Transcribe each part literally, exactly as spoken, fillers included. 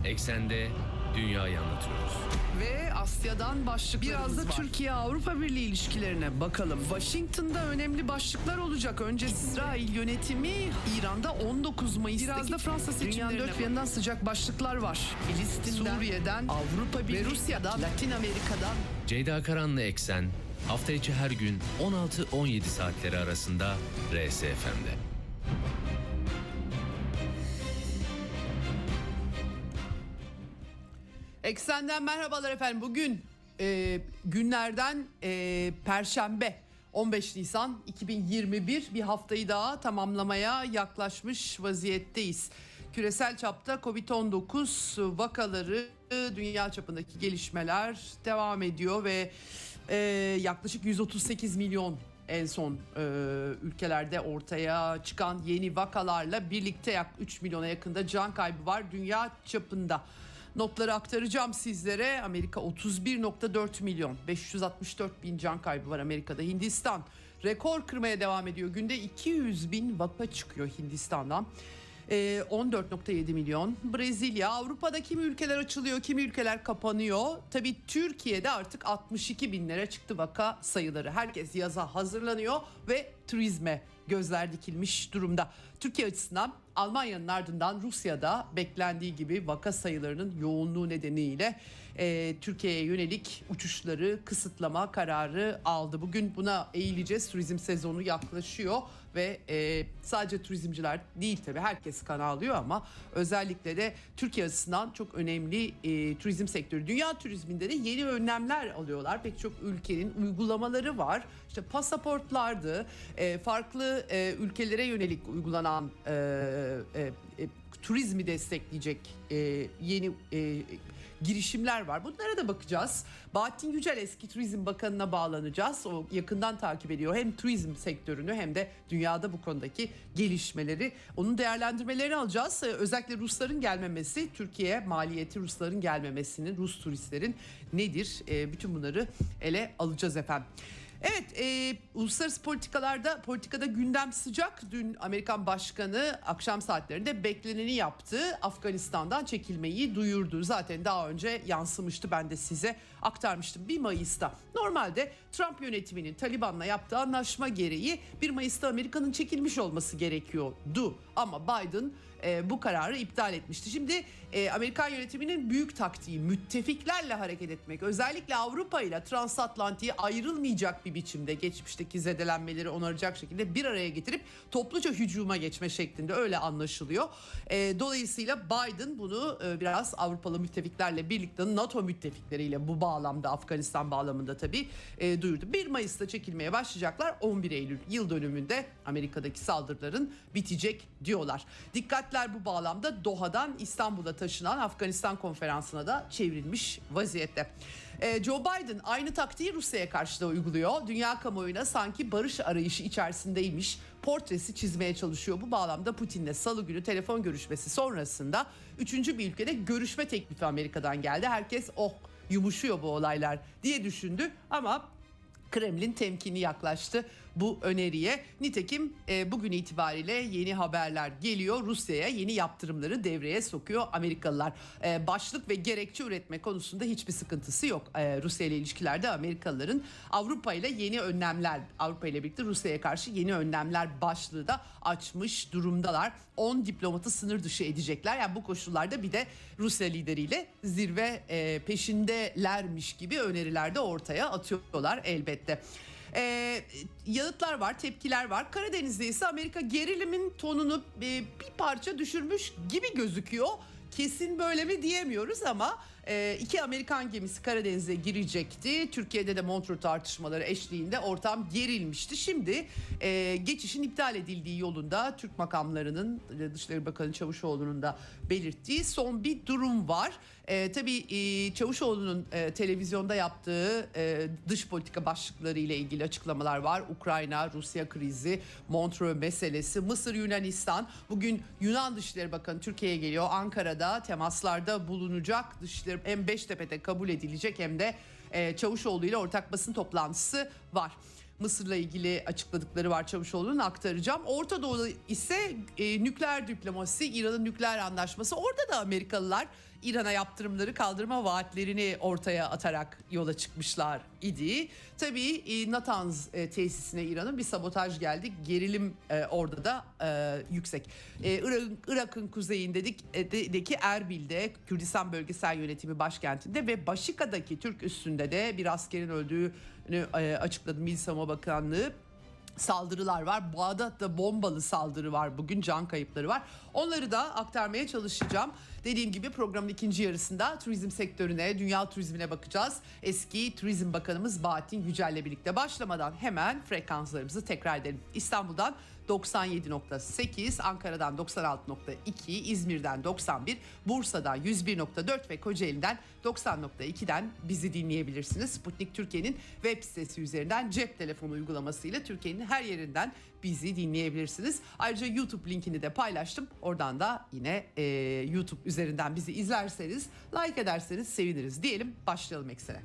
Eksende dünyayı anlatıyoruz. Ve Asya'dan başlıklarımız Biraz da var. Türkiye-Avrupa Birliği ilişkilerine bakalım. Washington'da önemli başlıklar olacak. Önce İsrail yönetimi, İran'da on dokuz Mayıs'taki Biraz da Fransa dünyanın seçimlerine dört bir yanından sıcak başlıklar var. Filistin'den, Suriye'den, Avrupa Birliği ve Rusya'dan, Latin Amerika'dan. Ceyda Karan'la Eksen hafta içi her gün on altı on yedi saatleri arasında R S F M'de. Eksenden merhabalar efendim. Bugün e, günlerden e, Perşembe on beş Nisan iki bin yirmi bir, bir haftayı daha tamamlamaya yaklaşmış vaziyetteyiz. Küresel çapta kovid on dokuz vakaları, dünya çapındaki gelişmeler devam ediyor ve e, yaklaşık yüz otuz sekiz milyon en son e, ülkelerde ortaya çıkan yeni vakalarla birlikte yak üç milyona yakında can kaybı var dünya çapında. Notları aktaracağım sizlere. Amerika otuz bir virgül dört milyon, beş yüz altmış dört bin can kaybı var Amerika'da. Hindistan rekor kırmaya devam ediyor. Günde iki yüz bin vaka çıkıyor Hindistan'dan. Ee, on dört virgül yedi milyon. Brezilya, Avrupa'da kimi ülkeler açılıyor, kimi ülkeler kapanıyor. Tabii Türkiye'de artık altmış iki binlere çıktı vaka sayıları. Herkes yaza hazırlanıyor ve turizme gözler dikilmiş durumda. Türkiye açısından Almanya'nın ardından Rusya'da beklendiği gibi vaka sayılarının yoğunluğu nedeniyle e, Türkiye'ye yönelik uçuşları kısıtlama kararı aldı. Bugün buna eğileceğiz. Turizm sezonu yaklaşıyor ve e, sadece turizmciler değil tabii, herkes kan ağlıyor ama özellikle de Türkiye açısından çok önemli e, turizm sektörü. Dünya turizminde de yeni önlemler alıyorlar. Pek çok ülkenin uygulamaları var. İşte pasaportlardı, e, farklı e, ülkelere yönelik uygulanan e, e, e, turizmi destekleyecek e, yeni e, girişimler var. Bunlara da bakacağız. Bahattin Yücel eski Turizm Bakanı'na bağlanacağız. O yakından takip ediyor hem turizm sektörünü hem de dünyada bu konudaki gelişmeleri. Onun değerlendirmelerini alacağız. Özellikle Rusların gelmemesi, Türkiye'ye maliyeti Rusların gelmemesinin, Rus turistlerin nedir? E, bütün bunları ele alacağız efendim. Evet, e, uluslararası politikalarda politikada gündem sıcak. Dün Amerikan Başkanı akşam saatlerinde bekleneni yaptı. Afganistan'dan çekilmeyi duyurdu. Zaten daha önce yansımıştı, ben de size aktarmıştım bir Mayıs'ta. Normalde Trump yönetiminin Taliban'la yaptığı anlaşma gereği bir Mayıs'ta Amerika'nın çekilmiş olması gerekiyordu. Ama Biden e, bu kararı iptal etmişti. Şimdi e, Amerikan yönetiminin büyük taktiği müttefiklerle hareket etmek. Özellikle Avrupa ile transatlantiği ayrılmayacak bir biçimde geçmişteki zedelenmeleri onaracak şekilde bir araya getirip topluca hücuma geçme şeklinde, öyle anlaşılıyor. E, dolayısıyla Biden bunu e, biraz Avrupalı müttefiklerle birlikte NATO müttefikleriyle bu bağlamda, Afganistan bağlamında tabii e, duyurdu. bir Mayıs'ta çekilmeye başlayacaklar. on bir Eylül yıl dönümünde Amerika'daki saldırıların bitecek diyorlar. Dikkatler bu bağlamda Doha'dan İstanbul'a taşınan Afganistan konferansına da çevrilmiş vaziyette. Ee, Joe Biden aynı taktiği Rusya'ya karşı da uyguluyor. Dünya kamuoyuna sanki barış arayışı içerisindeymiş portresi çizmeye çalışıyor. Bu bağlamda Putin'le salı günü telefon görüşmesi sonrasında üçüncü bir ülkede görüşme teklifi Amerika'dan geldi. Herkes oh yumuşuyor bu olaylar diye düşündü ama Kremlin temkinli yaklaştı bu öneriye. Nitekim e, bugün itibariyle yeni haberler geliyor. Rusya'ya yeni yaptırımları devreye sokuyor Amerikalılar. E, başlık ve gerekçe üretme konusunda hiçbir sıkıntısı yok. E, Rusya ile ilişkilerde Amerikalıların Avrupa ile yeni önlemler, Avrupa ile birlikte Rusya'ya karşı yeni önlemler başlığı da açmış durumdalar. on diplomatı sınır dışı edecekler. Yani bu koşullarda bir de Rusya lideriyle zirve e, peşindelermiş gibi öneriler de ortaya atıyorlar elbette. Ee, yanıtlar var, tepkiler var. Karadeniz'de ise Amerika gerilimin tonunu e, bir parça düşürmüş gibi gözüküyor. Kesin böyle mi diyemiyoruz ama e, iki Amerikan gemisi Karadeniz'e girecekti. Türkiye'de de Montreux tartışmaları eşliğinde ortam gerilmişti. Şimdi e, geçişin iptal edildiği yolunda Türk makamlarının, Dışişleri Bakanı Çavuşoğlu'nun da belirttiği son bir durum var. E, tabii e, Çavuşoğlu'nun e, televizyonda yaptığı e, dış politika başlıkları ile ilgili açıklamalar var. Ukrayna, Rusya krizi, Montreux meselesi, Mısır, Yunanistan. Bugün Yunan Dışişleri Bakanı Türkiye'ye geliyor. Ankara'da temaslarda bulunacak. Dışişleri hem Beştepe'de kabul edilecek hem de e, Çavuşoğlu ile ortak basın toplantısı var. Mısır'la ilgili açıkladıkları var Çavuşoğlu'nun, aktaracağım. Orta Doğu'da ise e, nükleer diplomasi, İran'ın nükleer anlaşması. Orada da Amerikalılar İran'a yaptırımları kaldırma vaatlerini ortaya atarak yola çıkmışlar idi. Tabii e, Natanz e, tesisine İran'ın bir sabotaj geldi. Gerilim e, orada da e, yüksek. E, Irak'ın, Irak'ın kuzeyindeki Erbil'de, Kürdistan Bölgesel Yönetimi başkentinde ve Başika'daki Türk üssünde de bir askerin öldüğünü e, açıkladı Milli Savunma Bakanlığı. Saldırılar var. Bağdat'ta bombalı saldırı var. Bugün can kayıpları var. Onları da aktarmaya çalışacağım. Dediğim gibi programın ikinci yarısında turizm sektörüne, dünya turizmine bakacağız. Eski Turizm Bakanımız Bahattin Yücel'le birlikte başlamadan hemen frekanslarımızı tekrar edelim. İstanbul'dan doksan yedi nokta sekiz, Ankara'dan doksan altı nokta iki, İzmir'den doksan bir, Bursa'dan yüz bir nokta dört ve Kocaeli'den doksan nokta iki'den bizi dinleyebilirsiniz. Sputnik Türkiye'nin web sitesi üzerinden cep telefonu uygulamasıyla Türkiye'nin her yerinden bizi dinleyebilirsiniz. Ayrıca YouTube linkini de paylaştım. Oradan da yine e, YouTube üzerinden bizi izlerseniz, like ederseniz seviniriz diyelim. Başlayalım eksene.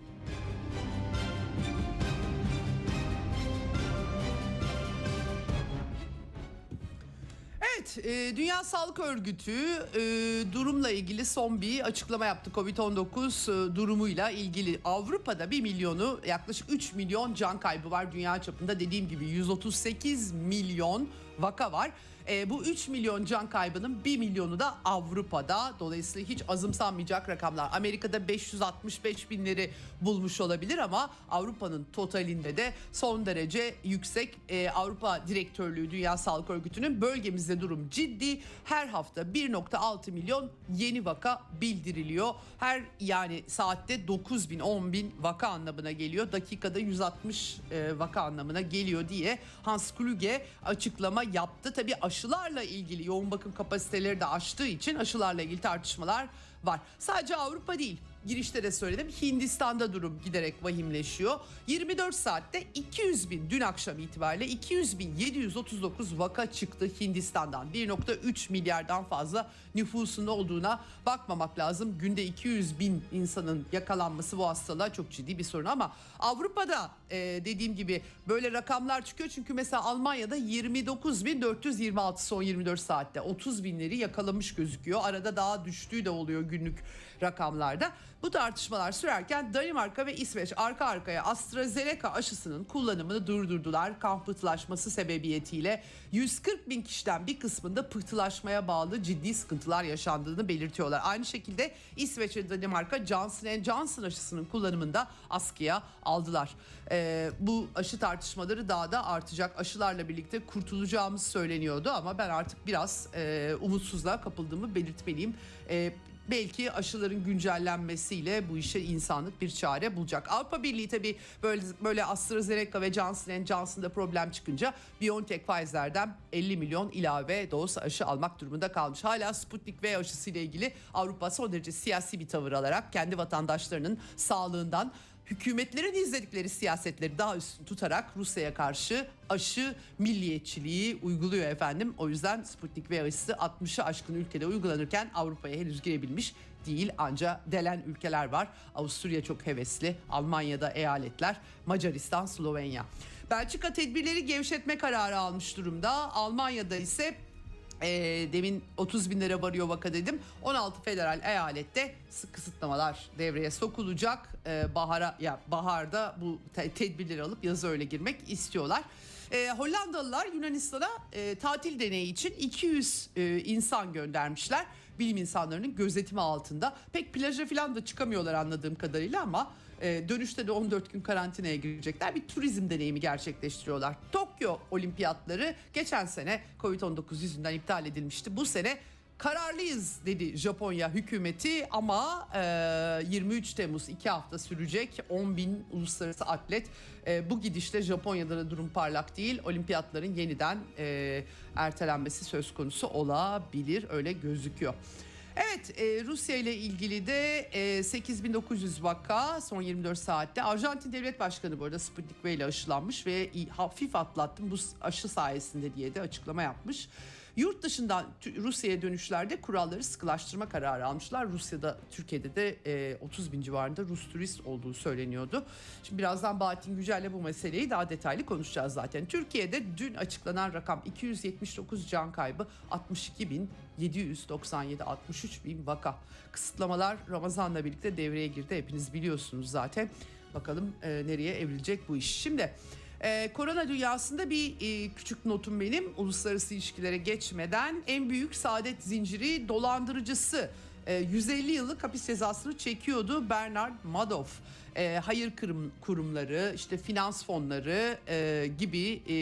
Evet, e, Dünya Sağlık Örgütü e, durumla ilgili son bir açıklama yaptı. covid on dokuz e, durumuyla ilgili Avrupa'da bir milyonu, yaklaşık üç milyon can kaybı var dünya çapında. Dediğim gibi yüz otuz sekiz milyon vaka var. E, bu üç milyon can kaybının bir milyonu da Avrupa'da. Dolayısıyla hiç azımsanmayacak rakamlar. Amerika'da beş yüz altmış beş binleri bulmuş olabilir ama Avrupa'nın totalinde de son derece yüksek. E, Avrupa Direktörlüğü Dünya Sağlık Örgütü'nün bölgemizde durum ciddi. Her hafta bir nokta altı milyon yeni vaka bildiriliyor. Her yani saatte dokuz bin on bin vaka anlamına geliyor. Dakikada yüz altmış e, vaka anlamına geliyor diye Hans Kluge açıklama yaptı. Tabii aşılarla ilgili yoğun bakım kapasiteleri de aştığı için aşılarla ilgili tartışmalar var. Sadece Avrupa değil. Girişte de söyledim, Hindistan'da durum giderek vahimleşiyor. yirmi dört saatte iki yüz bin, dün akşam itibariyle iki yüz bin yedi yüz otuz dokuz vaka çıktı Hindistan'dan. bir nokta üç milyardan fazla nüfusun olduğuna bakmamak lazım. Günde iki yüz bin insanın yakalanması bu hastalığa çok ciddi bir sorun ama Avrupa'da e, dediğim gibi böyle rakamlar çıkıyor. Çünkü mesela Almanya'da yirmi dokuz bin dört yüz yirmi altı son yirmi dört saatte otuz binleri yakalamış gözüküyor. Arada daha düştüğü de oluyor günlük rakamlarda. Bu tartışmalar sürerken Danimarka ve İsveç arka arkaya AstraZeneca aşısının kullanımını durdurdular. Kan pıhtılaşması sebebiyetiyle yüz kırk bin kişiden bir kısmında pıhtılaşmaya bağlı ciddi sıkıntılar yaşandığını belirtiyorlar. Aynı şekilde İsveç ve Danimarka Johnson and Johnson aşısının kullanımını da askıya aldılar. Ee, bu aşı tartışmaları daha da artacak. Aşılarla birlikte kurtulacağımız söyleniyordu ama ben artık biraz e, umutsuzluğa kapıldığımı belirtmeliyim. E, Belki aşıların güncellenmesiyle bu işe insanlık bir çare bulacak. Avrupa Birliği tabii böyle böyle AstraZeneca ve Johnson and Johnson'da problem çıkınca BioNTech Pfizer'den elli milyon ilave doz aşı almak durumunda kalmış. Hala Sputnik V aşısı ile ilgili Avrupa son derece siyasi bir tavır alarak kendi vatandaşlarının sağlığından, hükümetlerin izledikleri siyasetleri daha üstün tutarak Rusya'ya karşı aşı milliyetçiliği uyguluyor efendim. O yüzden Sputnik V aşısı altmışı aşkın ülkede uygulanırken Avrupa'ya henüz girebilmiş değil. Ancak delen ülkeler var. Avusturya çok hevesli, Almanya'da eyaletler, Macaristan, Slovenya. Belçika tedbirleri gevşetme kararı almış durumda. Almanya'da ise E, demin otuz bin lira varıyor vaka dedim. on altı federal eyalette sık kısıtlamalar devreye sokulacak. E, bahara ya baharda bu te- tedbirleri alıp yazı öyle girmek istiyorlar. E, Hollandalılar Yunanistan'a e, tatil deneyi için iki yüz e, insan göndermişler. Bilim insanlarının gözetimi altında. Pek plaja falan da çıkamıyorlar anladığım kadarıyla ama e, dönüşte de on dört gün karantinaya girecekler. Bir turizm deneyimi gerçekleştiriyorlar. Tokyo Olimpiyatları geçen sene covid on dokuz yüzünden iptal edilmişti. Bu sene kararlıyız dedi Japonya hükümeti ama e, yirmi üç Temmuz iki hafta sürecek on bin uluslararası atlet. E, bu gidişle Japonya'da da durum parlak değil. Olimpiyatların yeniden e, ertelenmesi söz konusu olabilir, öyle gözüküyor. Evet, e, Rusya ile ilgili de e, sekiz bin dokuz yüz vaka son yirmi dört saatte. Arjantin Devlet Başkanı bu arada Sputnik V ile aşılanmış ve hafif atlattım bu aşı sayesinde diye de açıklama yapmış. Yurt dışından Rusya'ya dönüşlerde kuralları sıkılaştırma kararı almışlar. Rusya'da, Türkiye'de de e, otuz bin civarında Rus turist olduğu söyleniyordu. Şimdi birazdan Bahattin Yücel'le bu meseleyi daha detaylı konuşacağız zaten. Türkiye'de dün açıklanan rakam iki yüz yetmiş dokuz can kaybı, altmış iki bin yedi yüz doksan yedi, altmış üç bin vaka. Kısıtlamalar Ramazan'la birlikte devreye girdi. Hepiniz biliyorsunuz zaten. Bakalım e, nereye evrilecek bu iş. Şimdi e, korona dünyasında bir e, küçük notum benim. Uluslararası ilişkilere geçmeden en büyük saadet zinciri dolandırıcısı e, yüz elli yıllık hapis cezasını çekiyordu Bernard Madoff. E, hayır kurum, kurumları, işte finans fonları e, gibi e,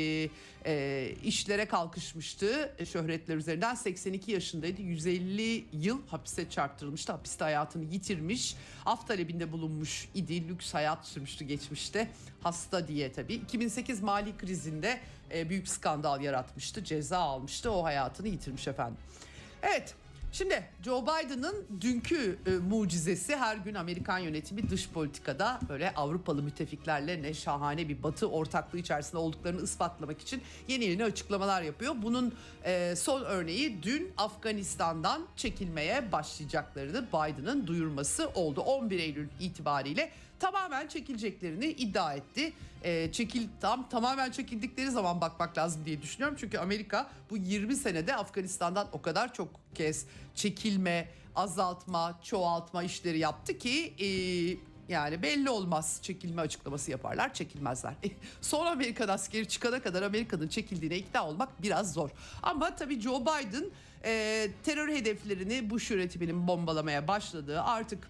e, işlere kalkışmıştı. E, şöhretler üzerinden seksen iki yaşındaydı. yüz elli yıl hapise çarptırılmıştı. Hapiste hayatını yitirmiş. Af talebinde bulunmuş idi. Lüks hayat sürmüştü geçmişte. Hasta diye tabii. iki bin sekiz mali krizinde e, büyük skandal yaratmıştı. Ceza almıştı. O hayatını yitirmiş efendim. Evet. Şimdi Joe Biden'ın dünkü e, mucizesi, her gün Amerikan yönetimi dış politikada böyle Avrupalı müttefiklerle ne şahane bir batı ortaklığı içerisinde olduklarını ispatlamak için yeni yeni açıklamalar yapıyor. Bunun e, son örneği dün Afganistan'dan çekilmeye başlayacaklarını Biden'ın duyurması oldu. on bir Eylül itibariyle tamamen çekileceklerini iddia etti. E, çekil tam tamamen çekildikleri zaman bakmak lazım diye düşünüyorum. Çünkü Amerika bu yirmi senede Afganistan'dan o kadar çok kez çekilme, azaltma, çoğaltma işleri yaptı ki e, yani belli olmaz, çekilme açıklaması yaparlar, çekilmezler. E, son Amerikan askeri çıkana kadar Amerika'nın çekildiğine ikna olmak biraz zor. Ama tabii Joe Biden e, terör hedeflerini Bush yönetiminin bombalamaya başladığı, artık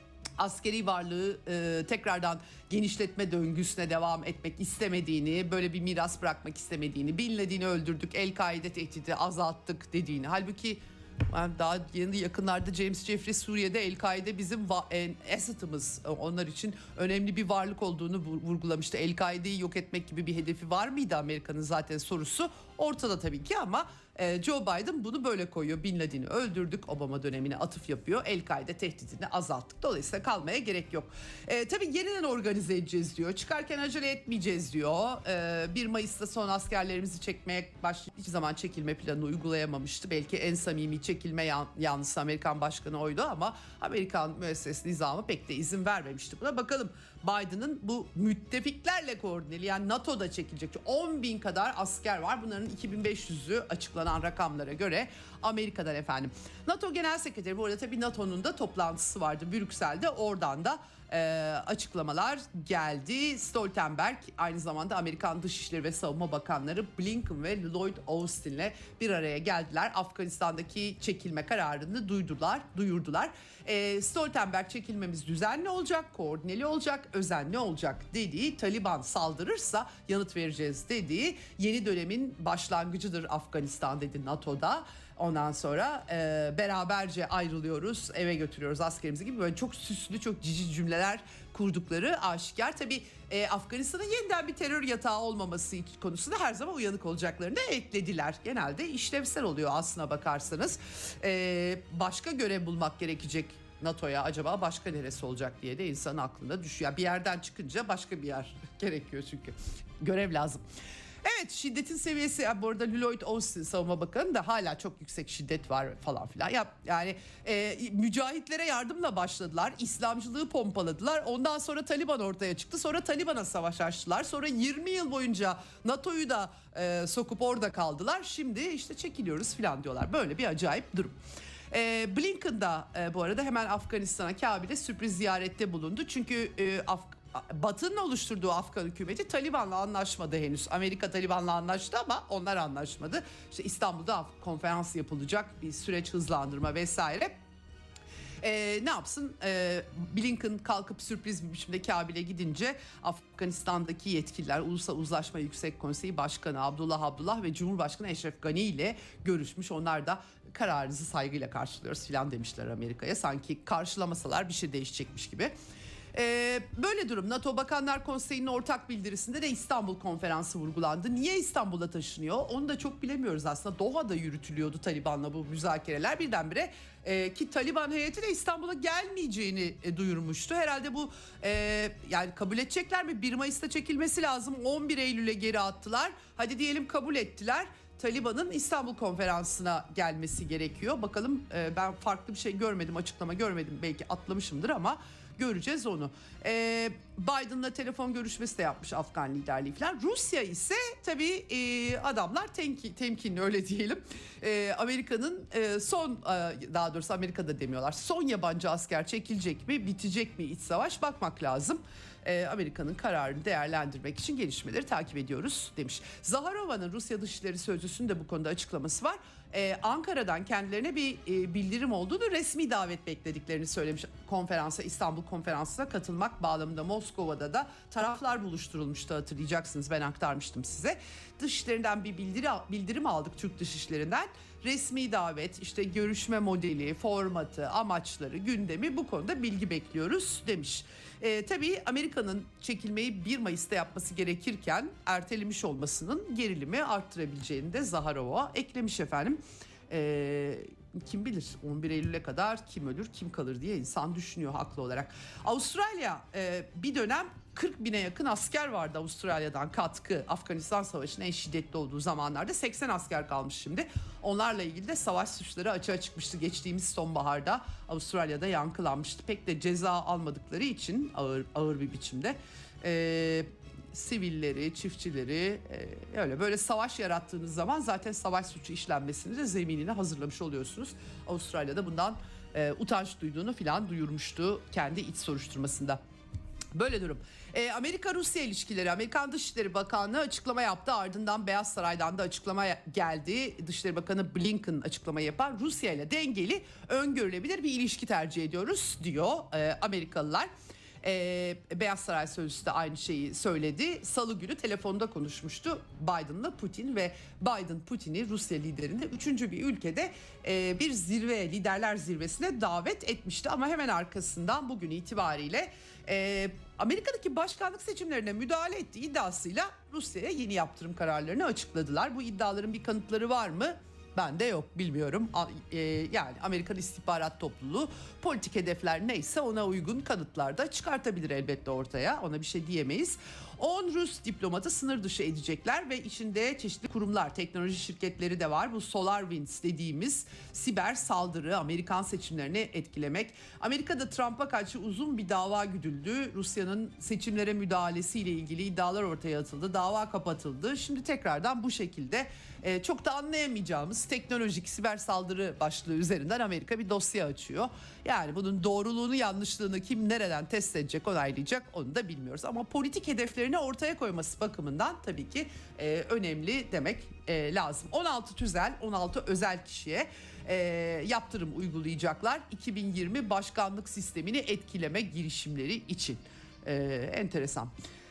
askeri varlığı e, tekrardan genişletme döngüsüne devam etmek istemediğini, böyle bir miras bırakmak istemediğini, Bin Laden'i öldürdük, El-Kaide tehdidi azalttık dediğini. Halbuki yani daha yeni yakınlarda James Jeffrey Suriye'de El-Kaide bizim va- asset'ımız, onlar için önemli bir varlık olduğunu vurgulamıştı. El-Kaide'yi yok etmek gibi bir hedefi var mıydı Amerika'nın, zaten sorusu ortada tabii ki, ama Joe Biden bunu böyle koyuyor. Bin Laden'i öldürdük, Obama dönemine atıf yapıyor. El-Kaide tehdidini azalttık. Dolayısıyla kalmaya gerek yok. E, tabii yeniden organize edeceğiz diyor. Çıkarken acele etmeyeceğiz diyor. E, bir Mayıs'ta son askerlerimizi çekmeye başlayıp hiçbir zaman çekilme planını uygulayamamıştı. Belki en samimi çekilme yan, yanlısı Amerikan başkanı oydu ama Amerikan müesses nizamı pek de izin vermemişti buna. Bakalım Biden'ın bu müttefiklerle koordineli, yani NATO'da çekilecek on bin kadar asker var. Bunların iki bin beş yüzü açıklanan rakamlara göre Amerika'dan efendim. NATO Genel Sekreteri, bu arada tabii NATO'nun da toplantısı vardı Brüksel'de, oradan da e, açıklamalar geldi. Stoltenberg aynı zamanda Amerikan Dışişleri ve Savunma Bakanları Blinken ve Lloyd Austin'le bir araya geldiler. Afganistan'daki çekilme kararını duydular, duyurdular. E, Stoltenberg çekilmemiz düzenli olacak, koordineli olacak, özenli olacak dediği, Taliban saldırırsa yanıt vereceğiz dediği yeni dönemin başlangıcıdır Afganistan dedi NATO'da. Ondan sonra e, beraberce ayrılıyoruz, eve götürüyoruz askerimizi gibi böyle çok süslü, çok cici cümleler kurdukları aşikar. Tabii e, Afganistan'ın yeniden bir terör yatağı olmaması konusunda her zaman uyanık olacaklarını da eklediler. Genelde işlevsel oluyor aslına bakarsanız. E, başka görev bulmak gerekecek NATO'ya, acaba başka neresi olacak diye de insanın aklına düşüyor. Bir yerden çıkınca başka bir yer gerekiyor çünkü. Görev lazım. Evet, şiddetin seviyesi, bu arada Lloyd Austin Savunma Bakanı da hala çok yüksek şiddet var falan filan. Ya, yani e, mücahitlere yardımla başladılar, İslamcılığı pompaladılar. Ondan sonra Taliban ortaya çıktı. Sonra Taliban'a savaş açtılar. Sonra yirmi yıl boyunca NATO'yu da e, sokup orada kaldılar. Şimdi işte çekiliyoruz falan diyorlar. Böyle bir acayip durum. E, Blinken da e, bu arada hemen Afganistan'a, Kabil'e sürpriz ziyarette bulundu. Çünkü e, Afganistan Batı'nın oluşturduğu Afgan hükümeti Taliban'la anlaşmadı henüz. Amerika Taliban'la anlaştı ama onlar anlaşmadı. İşte İstanbul'da konferans yapılacak, bir süreç hızlandırma vesaire. Ee, ne yapsın? Ee, Blinken kalkıp sürpriz bir biçimde Kabil'e gidince Afganistan'daki yetkililer, Ulusal Uzlaşma Yüksek Konseyi Başkanı Abdullah Abdullah ve Cumhurbaşkanı Eşref Gani ile görüşmüş. Onlar da kararınızı saygıyla karşılıyoruz filan demişler Amerika'ya. Sanki karşılamasalar bir şey değişecekmiş gibi. Ee, böyle durum. NATO Bakanlar Konseyi'nin ortak bildirisinde de İstanbul Konferansı vurgulandı. Niye İstanbul'a taşınıyor? Onu da çok bilemiyoruz aslında. Doha'da yürütülüyordu Taliban'la bu müzakereler. Birdenbire e, ki Taliban heyeti de İstanbul'a gelmeyeceğini e, duyurmuştu. Herhalde bu e, yani kabul edecekler mi? bir Mayıs'ta çekilmesi lazım. on bir Eylül'e geri attılar. Hadi diyelim kabul ettiler. Taliban'ın İstanbul konferansına gelmesi gerekiyor. Bakalım, e, ben farklı bir şey görmedim, açıklama görmedim, belki atlamışımdır ama göreceğiz onu. E, Biden'la telefon görüşmesi de yapmış Afgan liderliği falan. Rusya ise tabii e, adamlar temki, temkinli, öyle diyelim. E, Amerika'nın e, son, e, daha doğrusu Amerika'da demiyorlar, son yabancı asker çekilecek mi, bitecek mi iç savaş, bakmak lazım. E, Amerika'nın kararını değerlendirmek için gelişmeleri takip ediyoruz demiş. Zaharova'nın, Rusya Dışişleri Sözcüsü'nün de bu konuda açıklaması var. Ee, Ankara'dan kendilerine bir e, bildirim olduğunu, resmi davet beklediklerini söylemiş. Konferansa, İstanbul konferansına katılmak bağlamında Moskova'da da taraflar buluşturulmuştu, hatırlayacaksınız, ben aktarmıştım size. Dışişlerinden bir bildiri, bildirim aldık, Türk Dışişleri'nden. Resmi davet, işte görüşme modeli, formatı, amaçları, gündemi, bu konuda bilgi bekliyoruz demiş. Ee, tabii Amerika'nın çekilmeyi bir Mayıs'ta yapması gerekirken ertelemiş olmasının gerilimi arttırabileceğini de Zaharova eklemiş efendim. Ee, kim bilir on bir Eylül'e kadar kim ölür kim kalır diye insan düşünüyor haklı olarak. Avustralya e, bir dönem kırk bine yakın asker vardı Avustralya'dan katkı, Afganistan Savaşı'nın en şiddetli olduğu zamanlarda. seksen asker kalmış şimdi. Onlarla ilgili de savaş suçları açığa çıkmıştı geçtiğimiz sonbaharda. Avustralya'da yankılanmıştı. Pek de ceza almadıkları için ağır ağır bir biçimde e, sivilleri, çiftçileri, e, öyle böyle savaş yarattığınız zaman zaten savaş suçu işlenmesini de zeminini hazırlamış oluyorsunuz. Avustralya'da bundan e, utanç duyduğunu filan duyurmuştu kendi iç soruşturmasında. Böyle durum. Ee, Amerika-Rusya ilişkileri, Amerikan Dışişleri Bakanlığı açıklama yaptı. Ardından Beyaz Saray'dan da açıklama geldi. Dışişleri Bakanı Blinken açıklama yapan, Rusya ile dengeli, öngörülebilir bir ilişki tercih ediyoruz diyor e, Amerikalılar. Ee, Beyaz Saray sözcüsü de aynı şeyi söyledi. Salı günü telefonda konuşmuştu Biden'la Putin ve Biden Putin'i Rusya liderinde üçüncü bir ülkede e, bir zirve, liderler zirvesine davet etmişti. Ama hemen arkasından bugün itibariyle e, Amerika'daki başkanlık seçimlerine müdahale ettiği iddiasıyla Rusya'ya yeni yaptırım kararlarını açıkladılar. Bu iddiaların bir kanıtları var mı? Ben de yok, bilmiyorum. Yani Amerikan İstihbarat Topluluğu politik hedefler neyse ona uygun kanıtlar da çıkartabilir elbette ortaya. Ona bir şey diyemeyiz. on Rus diplomatı sınır dışı edecekler ve içinde çeşitli kurumlar, teknoloji şirketleri de var. Bu SolarWinds dediğimiz siber saldırı, Amerikan seçimlerini etkilemek. Amerika'da Trump'a karşı uzun bir dava güdüldü. Rusya'nın seçimlere müdahalesiyle ilgili iddialar ortaya atıldı. Dava kapatıldı. Şimdi tekrardan bu şekilde e, çok da anlayamayacağımız teknolojik siber saldırı başlığı üzerinden Amerika bir dosya açıyor. Yani bunun doğruluğunu, yanlışlığını kim nereden test edecek, onaylayacak, onu da bilmiyoruz. Ama politik hedeflerini ortaya koyması bakımından tabii ki e, önemli demek e, lazım. on altı tüzel, on altı özel kişiye e, yaptırım uygulayacaklar iki bin yirmi başkanlık sistemini etkileme girişimleri için. E, enteresan.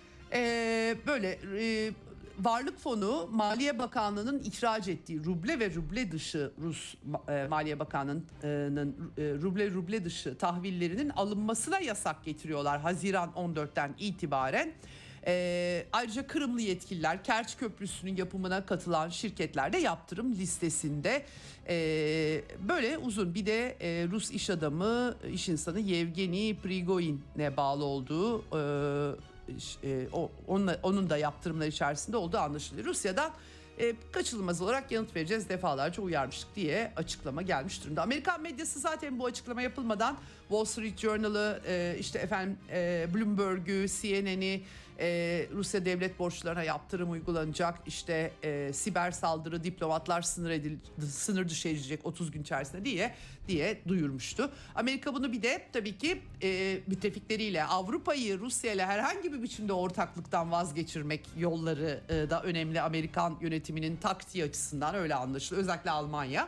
E, böyle... E, Varlık Fonu, Maliye Bakanlığı'nın ihraç ettiği ruble ve ruble dışı Rus e, Maliye Bakanlığı'nın e, ruble ruble dışı tahvillerinin alınmasına yasak getiriyorlar Haziran on dörtten itibaren. E, ayrıca Kırımlı yetkililer, Kerç Köprüsü'nün yapımına katılan şirketler de yaptırım listesinde. E, böyle uzun bir de e, Rus iş adamı, iş insanı Yevgeni Prigojin'e bağlı olduğu e, E, o, onunla, onun da yaptırımlar içerisinde olduğu anlaşılıyor. Rusya'dan e, kaçınılmaz olarak yanıt vereceğiz, defalarca uyarmıştık diye açıklama gelmiş durumda. Amerikan medyası zaten bu açıklama yapılmadan Wall Street Journal'ı, e, işte efendim e, Bloomberg'ü, C N N'i, e, Rusya devlet borçlarına yaptırım uygulanacak, işte e, siber saldırı, diplomatlar sınır, edil, sınır dışı edilecek otuz gün içerisinde diye diye duyurmuştu. Amerika bunu bir de tabii ki e, müttefikleriyle, Avrupa'yı Rusya ile herhangi bir biçimde ortaklıktan vazgeçirmek yolları e, da önemli. Amerikan yönetiminin taktiği açısından öyle anlaşılıyor. Özellikle Almanya.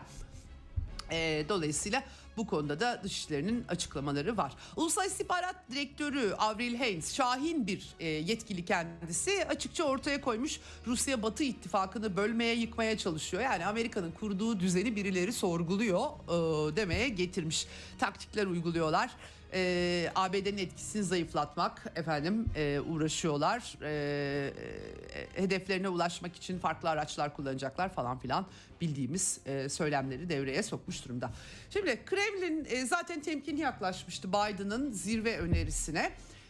E, dolayısıyla bu konuda da Dışişleri'nin açıklamaları var. Ulusal İstihbarat Direktörü Avril Haines, şahin bir e, yetkili kendisi, açıkça ortaya koymuş. Rusya Batı ittifakını bölmeye, yıkmaya çalışıyor. Yani Amerika'nın kurduğu düzeni birileri sorguluyor e, demeye getirmiş. Taktikler uyguluyorlar. E, A B D'nin etkisini zayıflatmak efendim e, uğraşıyorlar. E, e, hedeflerine ulaşmak için farklı araçlar kullanacaklar falan filan, bildiğimiz e, söylemleri devreye sokmuş durumda. Şimdi Kremlin e, zaten temkinli yaklaşmıştı Biden'ın zirve önerisine.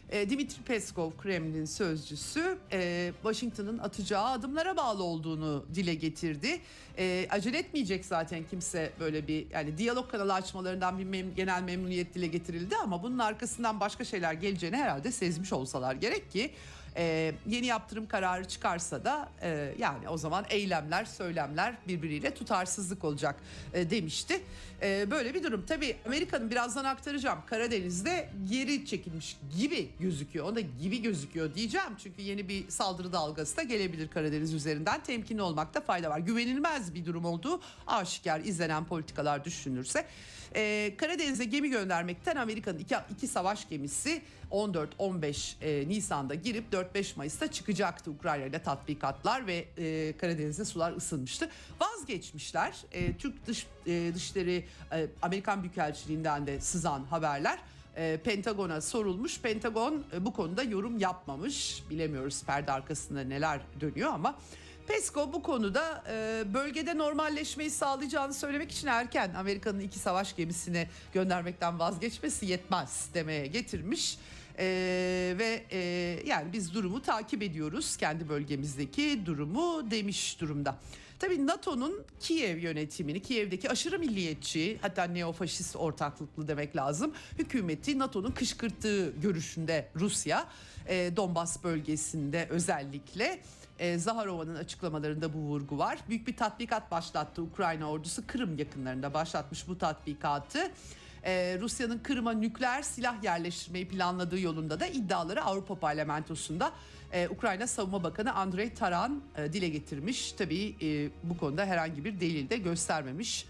E, Dimitri Peskov, Kremlin sözcüsü, e, Washington'ın atacağı adımlara bağlı olduğunu dile getirdi. E, acele etmeyecek zaten kimse, böyle bir yani diyalog kanalı açmalarından bir mem- genel memnuniyet dile getirildi ama bunun arkasından başka şeyler geleceğini herhalde sezmiş olsalar gerek ki e, yeni yaptırım kararı çıkarsa da e, yani o zaman eylemler, söylemler birbiriyle tutarsızlık olacak e, demişti. E, böyle bir durum. Tabii Amerika'nın, birazdan aktaracağım, Karadeniz'de geri çekilmiş gibi gözüküyor. Onda gibi gözüküyor diyeceğim çünkü yeni bir saldırı dalgası da gelebilir Karadeniz üzerinden. Temkinli olmakta fayda var. Güvenilmez bir durum olduğu aşikar, izlenen politikalar düşünülürse. Ee, Karadeniz'e gemi göndermekten Amerika'nın iki, iki savaş gemisi on dört on beş e, Nisan'da girip dört beş Mayıs'ta çıkacaktı. Ukrayna ile tatbikatlar ve e, Karadeniz'de sular ısınmıştı. Vazgeçmişler. E, Türk dış e, dışları e, Amerikan Büyükelçiliğinden de sızan haberler e, Pentagon'a sorulmuş. Pentagon e, bu konuda yorum yapmamış. Bilemiyoruz perde arkasında neler dönüyor ama Peskov bu konuda e, bölgede normalleşmeyi sağlayacağını söylemek için erken. Amerika'nın iki savaş gemisini göndermekten vazgeçmesi yetmez demeye getirmiş. E, ve e, yani biz durumu takip ediyoruz, kendi bölgemizdeki durumu demiş durumda. Tabii NATO'nun Kiev yönetimini, Kiev'deki aşırı milliyetçi, hatta neofaşist ortaklıklı demek lazım, hükümeti NATO'nun kışkırttığı görüşünde Rusya, e, Donbas bölgesinde özellikle. E, Zaharova'nın açıklamalarında bu vurgu var. Büyük bir tatbikat başlattı Ukrayna ordusu. Kırım yakınlarında başlatmış bu tatbikatı. E, Rusya'nın Kırım'a nükleer silah yerleştirmeyi planladığı yolunda da iddiaları Avrupa Parlamentosu'nda e, Ukrayna Savunma Bakanı Andrei Taran e, dile getirmiş. Tabii e, bu konuda herhangi bir delil de göstermemiş.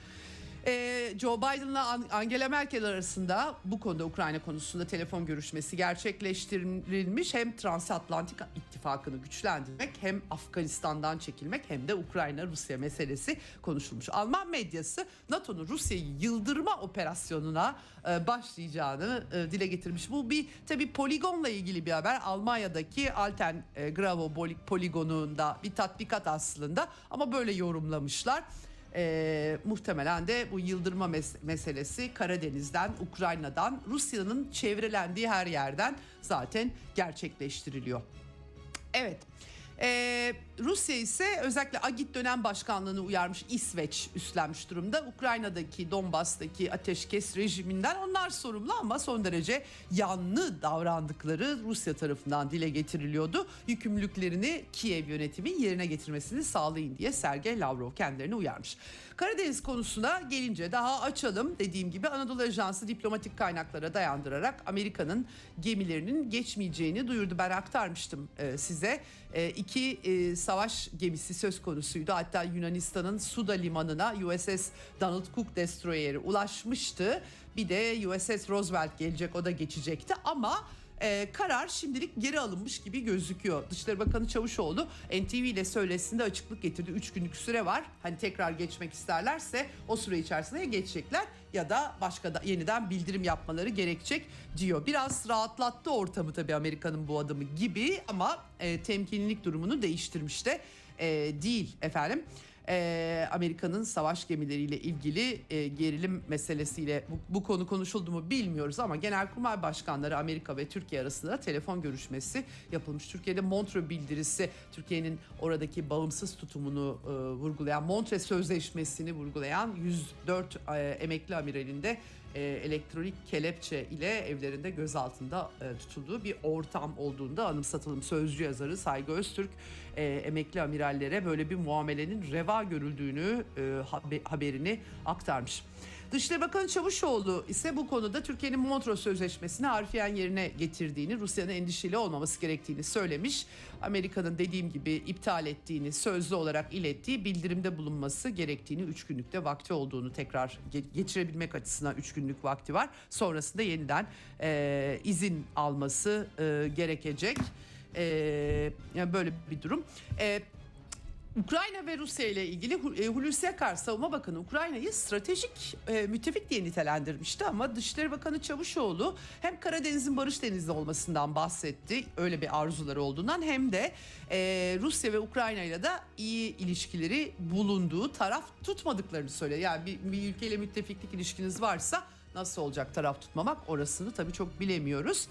Ee, Joe Biden'la Angela Merkel arasında bu konuda, Ukrayna konusunda telefon görüşmesi gerçekleştirilmiş. Hem transatlantik ittifakını güçlendirmek, hem Afganistan'dan çekilmek, hem de Ukrayna-Rusya meselesi konuşulmuş. Alman medyası NATO'nun Rusya'yı yıldırma operasyonuna e, başlayacağını e, dile getirmiş. Bu bir tabii poligonla ilgili bir haber. Almanya'daki Alten e, Gravo poligonunda bir tatbikat aslında ama böyle yorumlamışlar. Ee, muhtemelen de bu yıldırma mes- meselesi Karadeniz'den, Ukrayna'dan, Rusya'nın çevrelendiği her yerden zaten gerçekleştiriliyor. Evet. Ee, Rusya ise özellikle Agit dönem başkanlığını uyarmış, İsveç üstlenmiş durumda. Ukrayna'daki, Donbas'taki ateşkes rejiminden onlar sorumlu ama son derece yanlı davrandıkları Rusya tarafından dile getiriliyordu. Yükümlülüklerini Kiev yönetimi yerine getirmesini sağlayın diye Sergey Lavrov kendilerini uyarmış. Karadeniz konusuna gelince daha açalım. Dediğim gibi Anadolu Ajansı diplomatik kaynaklara dayandırarak Amerika'nın gemilerinin geçmeyeceğini duyurdu. Ben aktarmıştım e, size. E, iki e, savaş gemisi söz konusuydu. Hatta Yunanistan'ın Suda limanına U S S Donald Cook Destroyer'i ulaşmıştı. Bir de U S S Roosevelt gelecek, o da geçecekti ama Ee, karar şimdilik geri alınmış gibi gözüküyor. Dışişleri Bakanı Çavuşoğlu N T V ile söylesinde açıklık getirdi. üç günlük süre var. Hani tekrar geçmek isterlerse o süre içerisinde ya geçecekler ya da başka da yeniden bildirim yapmaları gerekecek diyor. Biraz rahatlattı ortamı tabii Amerika'nın bu adımı gibi ama e, temkinlilik durumunu değiştirmiş de e, değil efendim. Ee, Amerika'nın savaş gemileriyle ilgili e, gerilim meselesiyle bu, bu konu konuşuldu mu bilmiyoruz ama Genelkurmay Başkanları Amerika ve Türkiye arasında telefon görüşmesi yapılmış. Türkiye'de Montreux bildirisi, Türkiye'nin oradaki bağımsız tutumunu e, vurgulayan, Montreux Sözleşmesi'ni vurgulayan yüz dört e, emekli amiralinde e, elektronik kelepçe ile evlerinde gözaltında e, tutulduğu bir ortam olduğunu da anımsatalım. Sözcü yazarı Saygı Öztürk e, emekli amirallere böyle bir muamelenin reva görüldüğünü e, haberini aktarmış. Dışişleri Bakanı Çavuşoğlu ise bu konuda Türkiye'nin Montreux Sözleşmesi'ni harfiyen yerine getirdiğini, Rusya'nın endişeli olmaması gerektiğini söylemiş. Amerika'nın dediğim gibi iptal ettiğini, sözlü olarak ilettiği bildirimde bulunması gerektiğini, üç günlükte vakti olduğunu tekrar geçirebilmek açısından üç günlük vakti var. Sonrasında yeniden e, izin alması e, gerekecek. E, yani böyle bir durum. E, Ukrayna ve Rusya ile ilgili Hulusi Akar Savunma Bakanı Ukrayna'yı stratejik e, müttefik diye nitelendirmişti ama Dışişleri Bakanı Çavuşoğlu hem Karadeniz'in barış denizi olmasından bahsetti, öyle bir arzuları olduğundan, hem de e, Rusya ve Ukrayna ile de iyi ilişkileri bulunduğu, taraf tutmadıklarını söyledi. Yani bir, bir ülkeyle müttefiklik ilişkiniz varsa nasıl olacak taraf tutmamak, orasını tabii çok bilemiyoruz.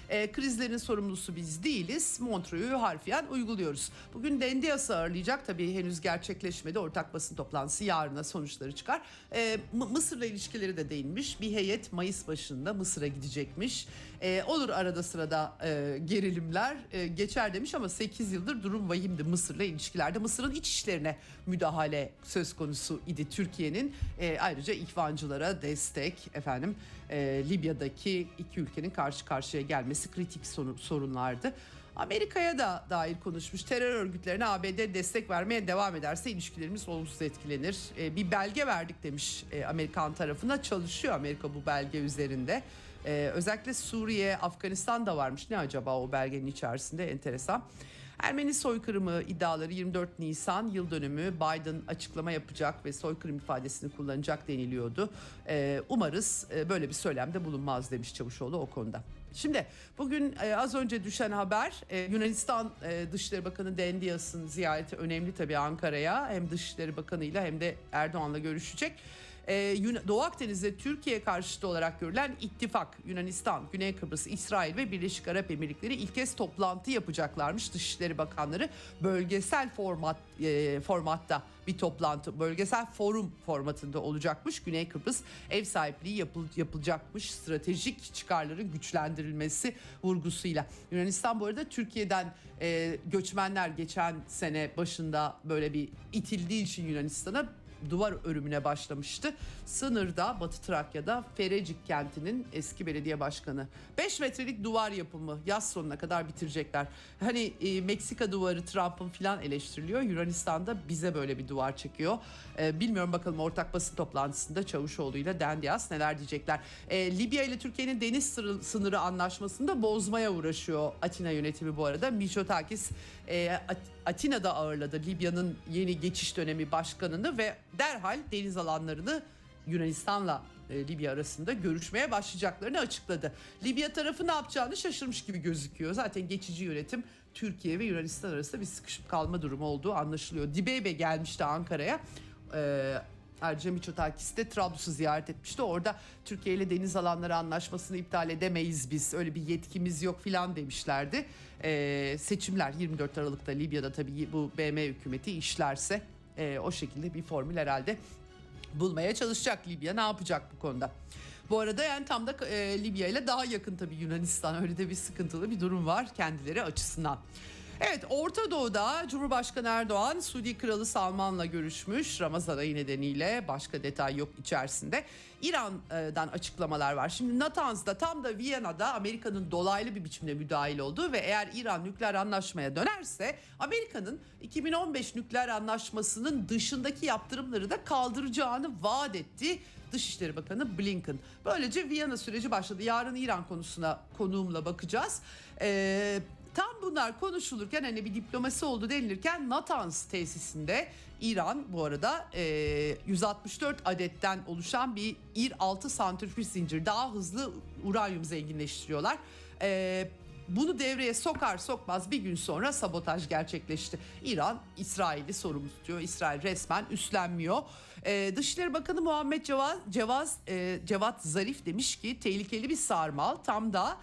E, krizlerin sorumlusu biz değiliz. Montreux'u harfiyen uyguluyoruz. Bugün Dendias'ı ağırlayacak. Tabii henüz gerçekleşmedi. Ortak basın toplantısı yarına sonuçları çıkar. E, M- Mısır'la ilişkileri de değinmiş. Bir heyet Mayıs başında Mısır'a gidecekmiş. E, olur arada sırada e, gerilimler e, geçer demiş ama sekiz yıldır durum vahimdi Mısır'la ilişkilerde. Mısır'ın iç işlerine müdahale söz konusu idi Türkiye'nin. E, ayrıca ihvancılara destek, efendim e, Libya'daki iki ülkenin karşı karşıya gelmesi kritik sorun, sorunlardı. Amerika'ya da dair konuşmuş. Terör örgütlerine A B D destek vermeye devam ederse ilişkilerimiz olumsuz etkilenir. E, bir belge verdik demiş e, Amerikan tarafına. Çalışıyor Amerika bu belge üzerinde. E, özellikle Suriye, Afganistan da varmış. Ne acaba o belgenin içerisinde? Enteresan. Ermeni soykırımı iddiaları yirmi dört Nisan yıl dönümü Biden açıklama yapacak ve soykırım ifadesini kullanacak deniliyordu. Ee, umarız e, böyle bir söylemde bulunmaz demiş Çavuşoğlu o konuda. Şimdi bugün e, az önce düşen haber e, Yunanistan e, Dışişleri Bakanı Dendias'ın ziyareti önemli tabii Ankara'ya. Hem Dışişleri Bakanı'yla hem de Erdoğan'la görüşecek. Ee, Doğu Akdeniz'de Türkiye karşıtı olarak görülen ittifak Yunanistan, Güney Kıbrıs, İsrail ve Birleşik Arap Emirlikleri ilk kez toplantı yapacaklarmış Dışişleri Bakanları. Bölgesel format e, formatta bir toplantı, bölgesel forum formatında olacakmış. Güney Kıbrıs ev sahipliği yapıl, yapılacakmış stratejik çıkarların güçlendirilmesi vurgusuyla. Yunanistan bu arada Türkiye'den e, göçmenler geçen sene başında böyle bir itildiği için Yunanistan'a duvar örümüne başlamıştı. Sınırda Batı Trakya'da Ferecik kentinin eski belediye başkanı beş metrelik duvar yapımı yaz sonuna kadar bitirecekler. Hani e, Meksika duvarı Trump'ın filan eleştiriliyor. Yunanistan'da bize böyle bir duvar çekiyor. E, bilmiyorum bakalım ortak basın toplantısında Çavuşoğlu ile Dendias neler diyecekler. E, Libya ile Türkiye'nin deniz sınırı anlaşmasını da bozmaya uğraşıyor Atina yönetimi bu arada. Mitsotakis e, Atina'da ağırladı Libya'nın yeni geçiş dönemi başkanını ve derhal deniz alanlarını Yunanistan'la e, Libya arasında görüşmeye başlayacaklarını açıkladı. Libya tarafı ne yapacağını şaşırmış gibi gözüküyor. Zaten geçici yönetim Türkiye ve Yunanistan arasında bir sıkışıp kalma durumu olduğu anlaşılıyor. Dibeybe gelmişti Ankara'ya. Ee, Ayrıca Mitsotakis de Trablus'u ziyaret etmişti. Orada Türkiye ile deniz alanları anlaşmasını iptal edemeyiz biz. Öyle bir yetkimiz yok filan demişlerdi. Ee, seçimler yirmi dört Aralık'ta Libya'da tabii bu B M hükümeti işlerse e, o şekilde bir formül herhalde bulmaya çalışacak Libya. Ne yapacak bu konuda? Bu arada yani tam da e, Libya ile daha yakın tabii Yunanistan. Öyle de bir sıkıntılı bir durum var kendileri açısından. Evet, Orta Doğu'da Cumhurbaşkanı Erdoğan Suudi Kralı Salman'la görüşmüş Ramazan ayı nedeniyle, başka detay yok içerisinde. İran'dan açıklamalar var. Şimdi Natanz'da tam da Viyana'da Amerika'nın dolaylı bir biçimde müdahil olduğu ve eğer İran nükleer anlaşmaya dönerse Amerika'nın iki bin on beş nükleer anlaşmasının dışındaki yaptırımları da kaldıracağını vaat etti Dışişleri Bakanı Blinken. Böylece Viyana süreci başladı. Yarın İran konusuna konuğumla bakacağız. Eee Tam bunlar konuşulurken hani bir diplomasi oldu denilirken Natanz tesisinde İran bu arada e, yüz altmış dört adetten oluşan bir İR altı santrifüj zincir, daha hızlı uranyum zenginleştiriyorlar. E, bunu devreye sokar sokmaz bir gün sonra sabotaj gerçekleşti. İran İsrail'i sorumlu tutuyor. İsrail resmen üstlenmiyor. Ee, Dışişleri Bakanı Muhammed Cevaz, Cevaz e, Cevat Zarif demiş ki tehlikeli bir sarmal tam da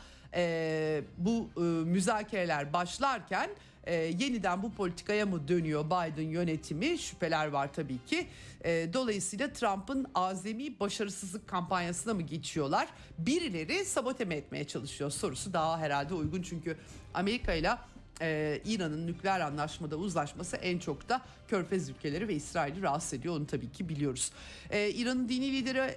e, bu e, müzakereler başlarken e, yeniden bu politikaya mı dönüyor Biden yönetimi, şüpheler var tabii ki. E, dolayısıyla Trump'ın azami başarısızlık kampanyasına mı geçiyorlar? Birileri sabote mi etmeye çalışıyor sorusu daha herhalde uygun, çünkü Amerika ile Ee, İran'ın nükleer anlaşmada uzlaşması en çok da Körfez ülkeleri ve İsrail'i rahatsız ediyor. Onu tabii ki biliyoruz. Ee, İran'ın dini lideri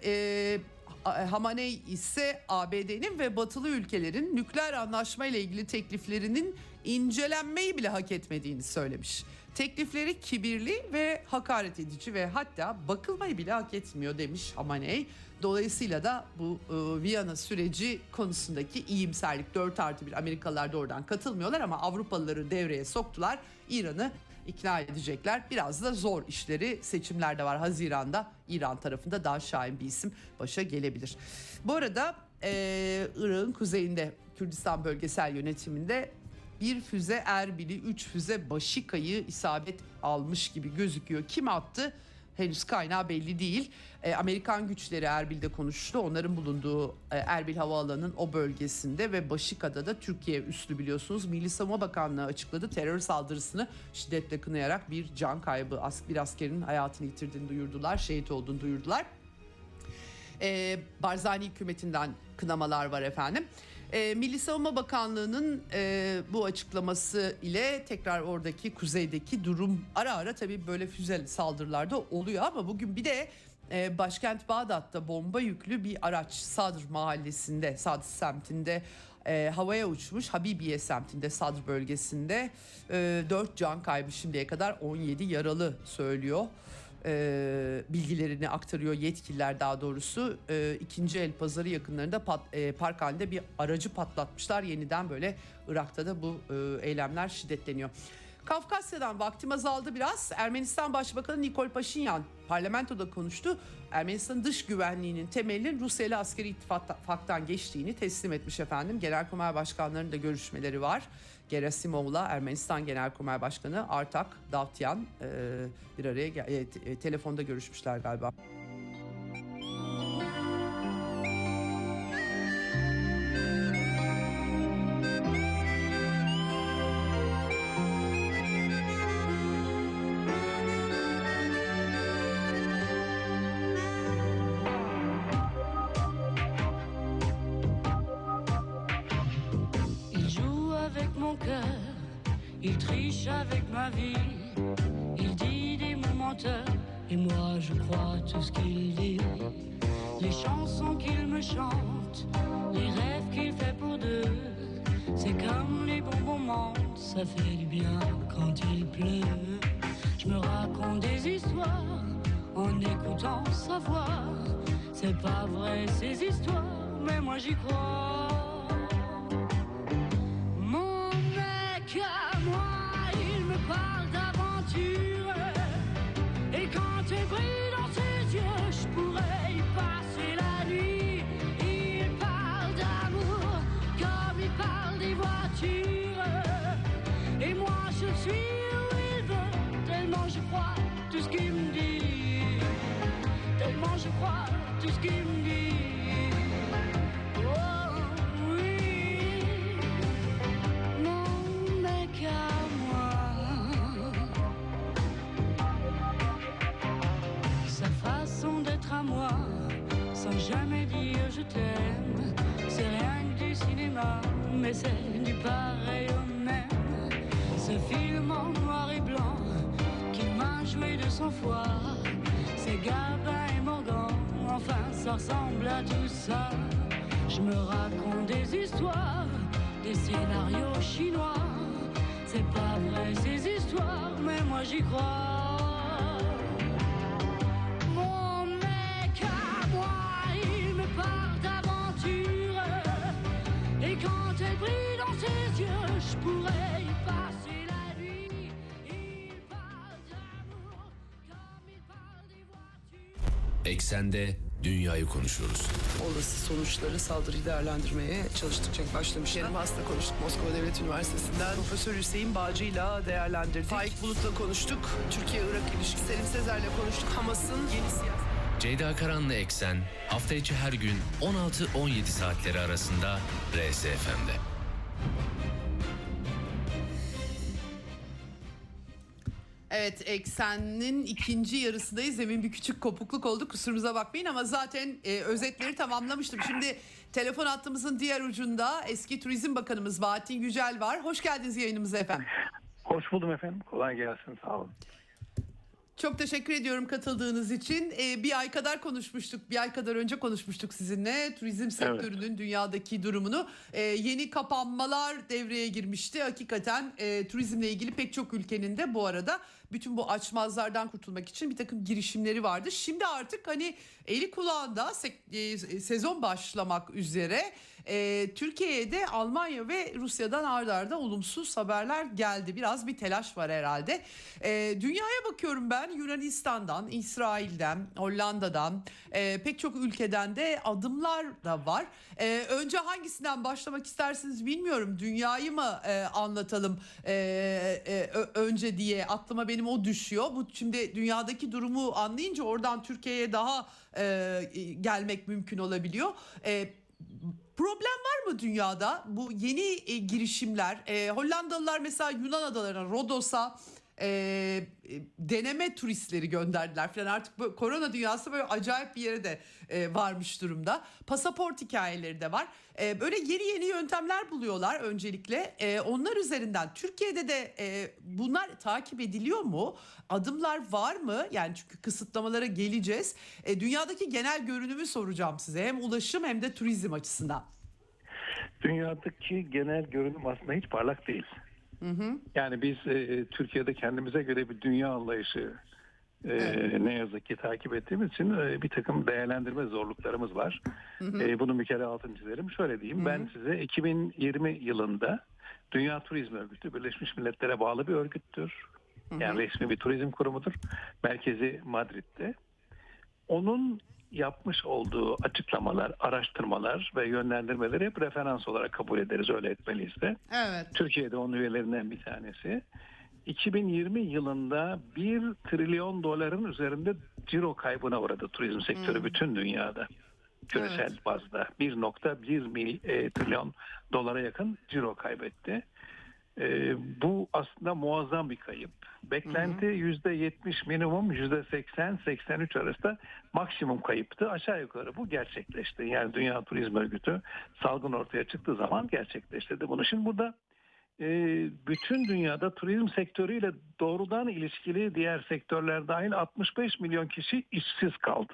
e, Hamaney ise A B D'nin ve batılı ülkelerin nükleer anlaşma ile ilgili tekliflerinin incelenmeyi bile hak etmediğini söylemiş. Teklifleri kibirli ve hakaret edici ve hatta bakılmayı bile hak etmiyor demiş Hamaney. Dolayısıyla da bu e, Viyana süreci konusundaki iyimserlik dört artı bir, Amerikalılar da oradan katılmıyorlar ama Avrupalıları devreye soktular. İran'ı ikna edecekler. Biraz da zor işleri, seçimlerde var Haziran'da. İran tarafında daha şahin bir isim başa gelebilir. Bu arada e, Irak'ın kuzeyinde Kürdistan bölgesel yönetiminde bir füze Erbil'i, üç füze Başika'yı isabet almış gibi gözüküyor. Kim attı? henüz kaynağı belli değil. E, Amerikan güçleri Erbil'de konuştu. Onların bulunduğu e, Erbil Havaalanı'nın o bölgesinde ve Başika'da Türkiye üslü biliyorsunuz. Milli Savunma Bakanlığı açıkladı. Terör saldırısını şiddetle kınayarak bir can kaybı, bir askerin hayatını yitirdiğini duyurdular. Şehit olduğunu duyurdular. E, Barzani hükümetinden kınamalar var efendim. E, Milli Savunma Bakanlığı'nın e, bu açıklaması ile tekrar oradaki kuzeydeki durum ara ara tabii böyle füze saldırılarda oluyor ama bugün bir de e, başkent Bağdat'ta bomba yüklü bir araç Sadr mahallesinde, Sadr semtinde e, havaya uçmuş. Habibiye semtinde, Sadr bölgesinde e, dört can kaybı şimdiye kadar on yedi yaralı söylüyor. E, bilgilerini aktarıyor yetkililer daha doğrusu. E, ikinci el pazarı yakınlarında pat, e, park halinde bir aracı patlatmışlar. Yeniden böyle Irak'ta da bu e, eylemler şiddetleniyor. Kafkasya'dan vaktim azaldı biraz. Ermenistan Başbakanı Nikol Paşinyan parlamentoda konuştu. Ermenistan'ın dış güvenliğinin temelinin Rusya ile askeri ittifaktan geçtiğini teslim etmiş efendim. Genelkurmay Başkanlarının da görüşmeleri var. Gerasimov'la Ermenistan Genelkurmay Başkanı Artak Davtyan e, bir araya e, te, telefonda görüşmüşler galiba. Il triche avec ma vie, il dit des mots menteurs, et moi je crois tout ce qu'il dit. Les chansons qu'il me chante, les rêves qu'il fait pour deux, c'est comme les bons moments, ça fait du bien quand il pleut. Je me raconte des histoires, en écoutant sa voix, c'est pas vrai ces histoires, mais moi j'y crois. Mon mec à moi, il me parle d'aventure, et quand elle brille dans ses yeux, je pourrais y passer la nuit. Il parle d'amour comme il parle des voitures, et moi je suis où il veut, tellement je crois tout ce qu'il me dit, tellement je crois tout ce qu'il me dit. À moi, sans jamais dire je t'aime, c'est rien que du cinéma, mais c'est du pareil au même. Ce film en noir et blanc qui m'a joué de son foie, c'est Gabin et Morgan, enfin ça ressemble à tout ça. Je me raconte des histoires, des scénarios chinois, c'est pas vrai ces histoires, mais moi j'y crois. Et quand elle brille dans ses yeux, je pourrais y passer la nuit. Il parle d'amour comme il parle des voitures. Eksende dünyayı konuşuyoruz. Olası sonuçları saldırıyı değerlendirmeye çalıştıkça başlamışlar. Kerim Has'la konuştuk Moskova Devlet Üniversitesi'nden. Profesör Hüseyin Bağcı'yla değerlendirdik. Faik Bulut'la konuştuk. Türkiye-Irak ilişkisi. Selim Sezer'le konuştuk. Hamas'ın yeni siyaset. Ceyda Karanlı Eksen hafta içi her gün on altı on yedi saatleri arasında R S F M'de. Evet, Eksen'in ikinci yarısındayız. Demin bir küçük kopukluk oldu, kusurumuza bakmayın ama zaten e, özetleri tamamlamıştım. Şimdi telefon hattımızın diğer ucunda eski Turizm Bakanımız Bahattin Yücel var. Hoş geldiniz yayınımıza efendim. Hoş buldum efendim. Kolay gelsin. Sağ olun. Çok teşekkür ediyorum katıldığınız için. Ee, bir ay kadar konuşmuştuk, bir ay kadar önce konuşmuştuk sizinle turizm sektörünün evet. dünyadaki durumunu. Ee, yeni kapanmalar devreye girmişti. Hakikaten e, turizmle ilgili pek çok ülkenin de bu arada bütün bu açmazlardan kurtulmak için bir takım girişimleri vardı. Şimdi artık hani eli kulağında se- e, sezon başlamak üzere. E, Türkiye'ye de Almanya ve Rusya'dan ard arda olumsuz haberler geldi. Biraz bir telaş var herhalde. E, dünyaya bakıyorum ben, Yunanistan'dan, İsrail'den, Hollanda'dan, e, pek çok ülkeden de adımlar da var. E, önce hangisinden başlamak istersiniz bilmiyorum. Dünyayı mı e, anlatalım e, e, önce diye aklıma benim o düşüyor. Bu şimdi dünyadaki durumu anlayınca oradan Türkiye'ye daha e, gelmek mümkün olabiliyor. E, problem var mı dünyada? Bu yeni e, girişimler, e, Hollandalılar mesela Yunan adalarına, Rodos'a e, e, deneme turistleri gönderdiler falan. Artık bu korona dünyası böyle acayip bir yere de e, varmış durumda. Pasaport hikayeleri de var. E, böyle yeni yeni yöntemler buluyorlar öncelikle. E, onlar üzerinden Türkiye'de de e, bunlar takip ediliyor mu? Adımlar var mı? Yani çünkü kısıtlamalara geleceğiz. E, dünyadaki genel görünümü soracağım size. Hem ulaşım hem de turizm açısından. Dünyadaki genel görünüm aslında hiç parlak değil. Hı hı. Yani biz e, Türkiye'de kendimize göre bir dünya anlayışı e, evet. ne yazık ki takip ettiğimiz için e, bir takım değerlendirme zorluklarımız var. Hı hı. E, bunu bir kere altını çizelim. Şöyle diyeyim, hı hı. ben size iki bin yirmi yılında Dünya Turizm Örgütü Birleşmiş Milletler'e bağlı bir örgüttür. Hı hı. Yani resmi bir turizm kurumudur. Merkezi Madrid'de. Onun yapmış olduğu açıklamalar, araştırmalar ve yönlendirmeleri hep referans olarak kabul ederiz, öyle etmeliyiz de. Evet. Türkiye'de onun üyelerinden bir tanesi. iki bin yirmi yılında bir trilyon doların üzerinde ciro kaybına uğradı turizm sektörü hmm. bütün dünyada. Küresel evet. bazda bir nokta bir e, trilyon dolara yakın ciro kaybetti. E, bu aslında muazzam bir kayıp. Beklenti yüzde yetmiş minimum, yüzde seksen seksen üç arasında maksimum kayıptı. Aşağı yukarı bu gerçekleşti. Yani Dünya Turizm Örgütü salgın ortaya çıktığı zaman gerçekleştirdi bunu. Şimdi burada e, bütün dünyada turizm sektörüyle doğrudan ilişkili diğer sektörler dahil altmış beş milyon kişi işsiz kaldı.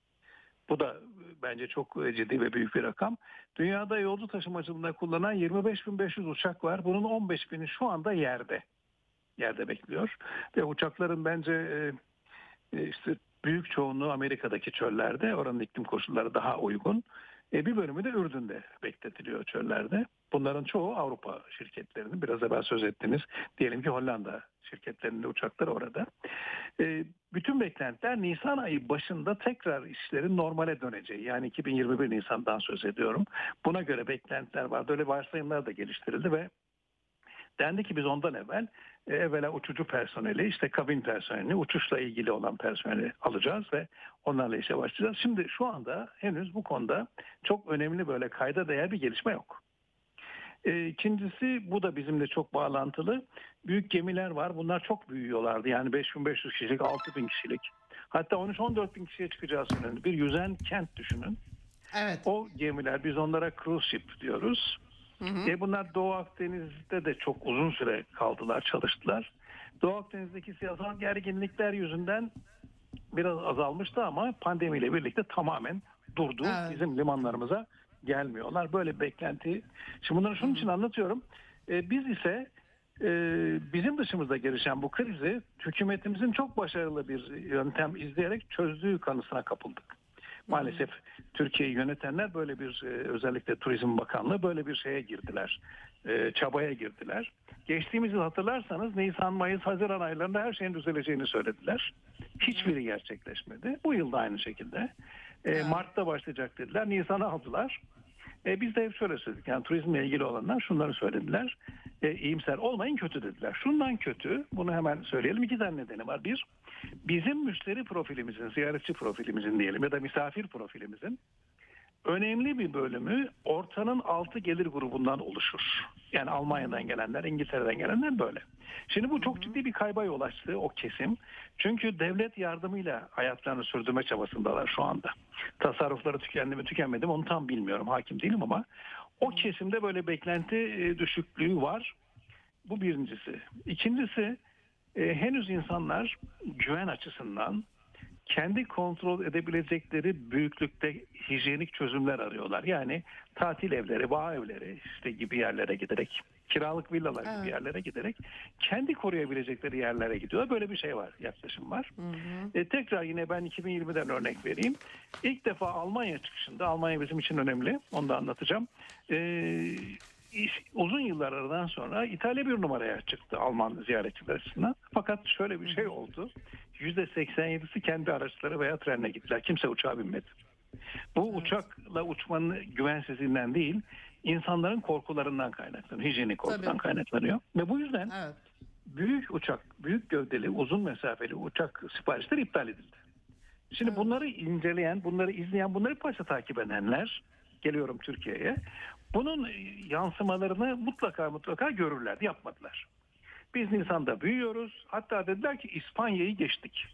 Bu da bence çok ciddi ve büyük bir rakam. Dünyada yolcu taşımacılığında kullanılan yirmi beş bin beş yüz uçak var. Bunun on beş bini şu anda yerde. Yerde bekliyor. Ve uçakların bence e, işte büyük çoğunluğu Amerika'daki çöllerde. Oranın iklim koşulları daha uygun. E, bir bölümü de Ürdün'de bekletiliyor çöllerde. Bunların çoğu Avrupa şirketlerinin, biraz evvel söz ettiniz. Diyelim ki Hollanda şirketlerinin de uçakları orada. E, bütün beklentiler Nisan ayı başında tekrar işlerin normale döneceği. Yani iki bin yirmi bir Nisan'dan söz ediyorum. Buna göre beklentiler vardı. Öyle varsayımlar da geliştirildi ve dendi ki biz ondan evvel e, evvela uçucu personeli, işte kabin personeli, uçuşla ilgili olan personeli alacağız ve onlarla işe başlayacağız. Şimdi şu anda henüz bu konuda çok önemli, böyle kayda değer bir gelişme yok. E, ikincisi, bu da bizimle çok bağlantılı. Büyük gemiler var. Bunlar çok büyüyorlardı. Yani beş bin beş yüz kişilik, altı bin kişilik. Hatta on üç on dört bin kişiye çıkacağı söylenir. Bir yüzen kent düşünün. Evet. O gemiler, biz onlara cruise ship diyoruz. Hı hı. E bunlar Doğu Akdeniz'de de çok uzun süre kaldılar, çalıştılar. Doğu Akdeniz'deki siyasal gerginlikler yüzünden biraz azalmıştı ama pandemiyle birlikte tamamen durdu. Evet. Bizim limanlarımıza gelmiyorlar. Böyle bir beklenti. Şimdi bunları şunun için anlatıyorum. E, biz ise e, bizim dışımızda gelişen bu krizi hükümetimizin çok başarılı bir yöntem izleyerek çözdüğü kanısına kapıldık. Maalesef Türkiye'yi yönetenler böyle bir, özellikle Turizm Bakanlığı böyle bir şeye girdiler. Çabaya girdiler. Geçtiğimiz yıl hatırlarsanız Nisan, Mayıs, Haziran aylarında her şeyin düzeleceğini söylediler. Hiçbiri gerçekleşmedi. Bu yıl da aynı şekilde. Mart'ta başlayacak dediler. Nisan'ı aldılar. E, biz de hep şöyle söyledik. Yani turizmle ilgili olanlar şunları söylediler. E, iyimser olmayın, kötü dediler. Şundan kötü, bunu hemen söyleyelim. İki tane nedeni var. Bir, bizim müşteri profilimizin, ziyaretçi profilimizin diyelim ya da misafir profilimizin önemli bir bölümü ortanın altı gelir grubundan oluşur. Yani Almanya'dan gelenler, İngiltere'den gelenler böyle. Şimdi bu çok ciddi bir kayba yol açtı o kesim. Çünkü devlet yardımıyla hayatlarını sürdürme çabasındalar şu anda. Tasarrufları tükendi mi tükenmedi mi onu tam bilmiyorum, hakim değilim ama o kesimde böyle beklenti düşüklüğü var. Bu birincisi. İkincisi, e, henüz insanlar güven açısından kendi kontrol edebilecekleri büyüklükte hijyenik çözümler arıyorlar. Yani tatil evleri, bağ evleri işte gibi yerlere giderek, kiralık villalar Evet. gibi yerlere giderek kendi koruyabilecekleri yerlere gidiyorlar. Böyle bir şey var, yaklaşım var. Hı hı. E, tekrar yine ben iki bin yirmiden örnek vereyim. İlk defa Almanya çıkışında, Almanya bizim için önemli, onu da anlatacağım. E, uzun yıllar aradan sonra İtalya bir numaraya çıktı Alman ziyaretçiler açısından. Fakat şöyle bir şey oldu. yüzde seksen yedisi kendi araçları veya trenle gittiler. Kimse uçağa binmedi. Bu evet. uçakla uçmanın güvensizliğinden değil, insanların korkularından kaynaklanıyor. Hijyenik korkudan Tabii. kaynaklanıyor. Ve bu yüzden evet. büyük uçak, büyük gövdeli, uzun mesafeli uçak siparişleri iptal edildi. Şimdi evet. bunları inceleyen, bunları izleyen, bunları başta takip edenler, geliyorum Türkiye'ye, bunun yansımalarını mutlaka mutlaka görürlerdi, yapmadılar. Biz Nisan'da büyüyoruz. Hatta dediler ki İspanya'yı geçtik.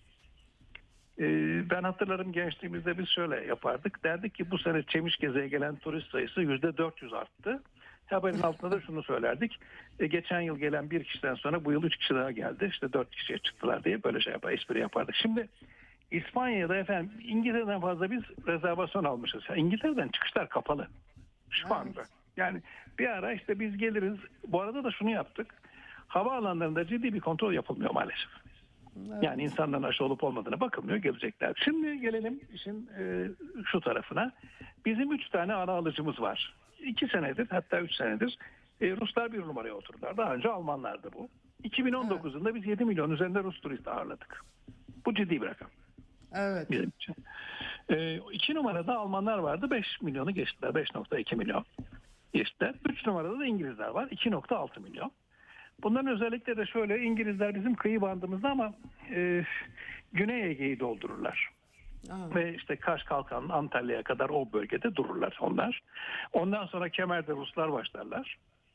Ee, ben hatırlarım gençliğimizde biz şöyle yapardık. Derdik ki bu sene Çemişgeze'ye gelen turist sayısı yüzde dört yüz arttı. Haberin altında da şunu söylerdik. E, geçen yıl gelen bir kişiden sonra bu yıl üç kişi daha geldi. İşte dört kişiye çıktılar diye böyle şey yapar, espri yapardık. Şimdi İspanya'da efendim İngiltere'den fazla biz rezervasyon almışız. Yani İngiltere'den çıkışlar kapalı. Şu anda. Evet. Yani bir ara işte biz geliriz. Bu arada da şunu yaptık. Havaalanlarında ciddi bir kontrol yapılmıyor maalesef. Evet. Yani insanların aşı olup olmadığına bakılmıyor, gelecekler. Şimdi gelelim işin e, şu tarafına. Bizim üç tane ana alıcımız var. İki senedir, hatta üç senedir e, Ruslar bir numaraya oturdular. Daha önce Almanlardı bu. iki bin on dokuz yılında evet. biz yedi milyon üzerinde Rus turist ağırladık. Bu ciddi bir rakam. Evet. Bizim için. E, iki numarada Almanlar vardı. beş milyonu geçtiler. beş nokta iki milyon geçtiler. üç numarada da İngilizler var. iki nokta altı milyon. Bunların özellikle de şöyle, İngilizler bizim kıyı bandımızda ama e, Güney Ege'yi doldururlar. Aa. Ve işte Kaş Kalkan, Antalya'ya kadar o bölgede dururlar onlar. Ondan sonra Kemer'de Ruslar başlarlar.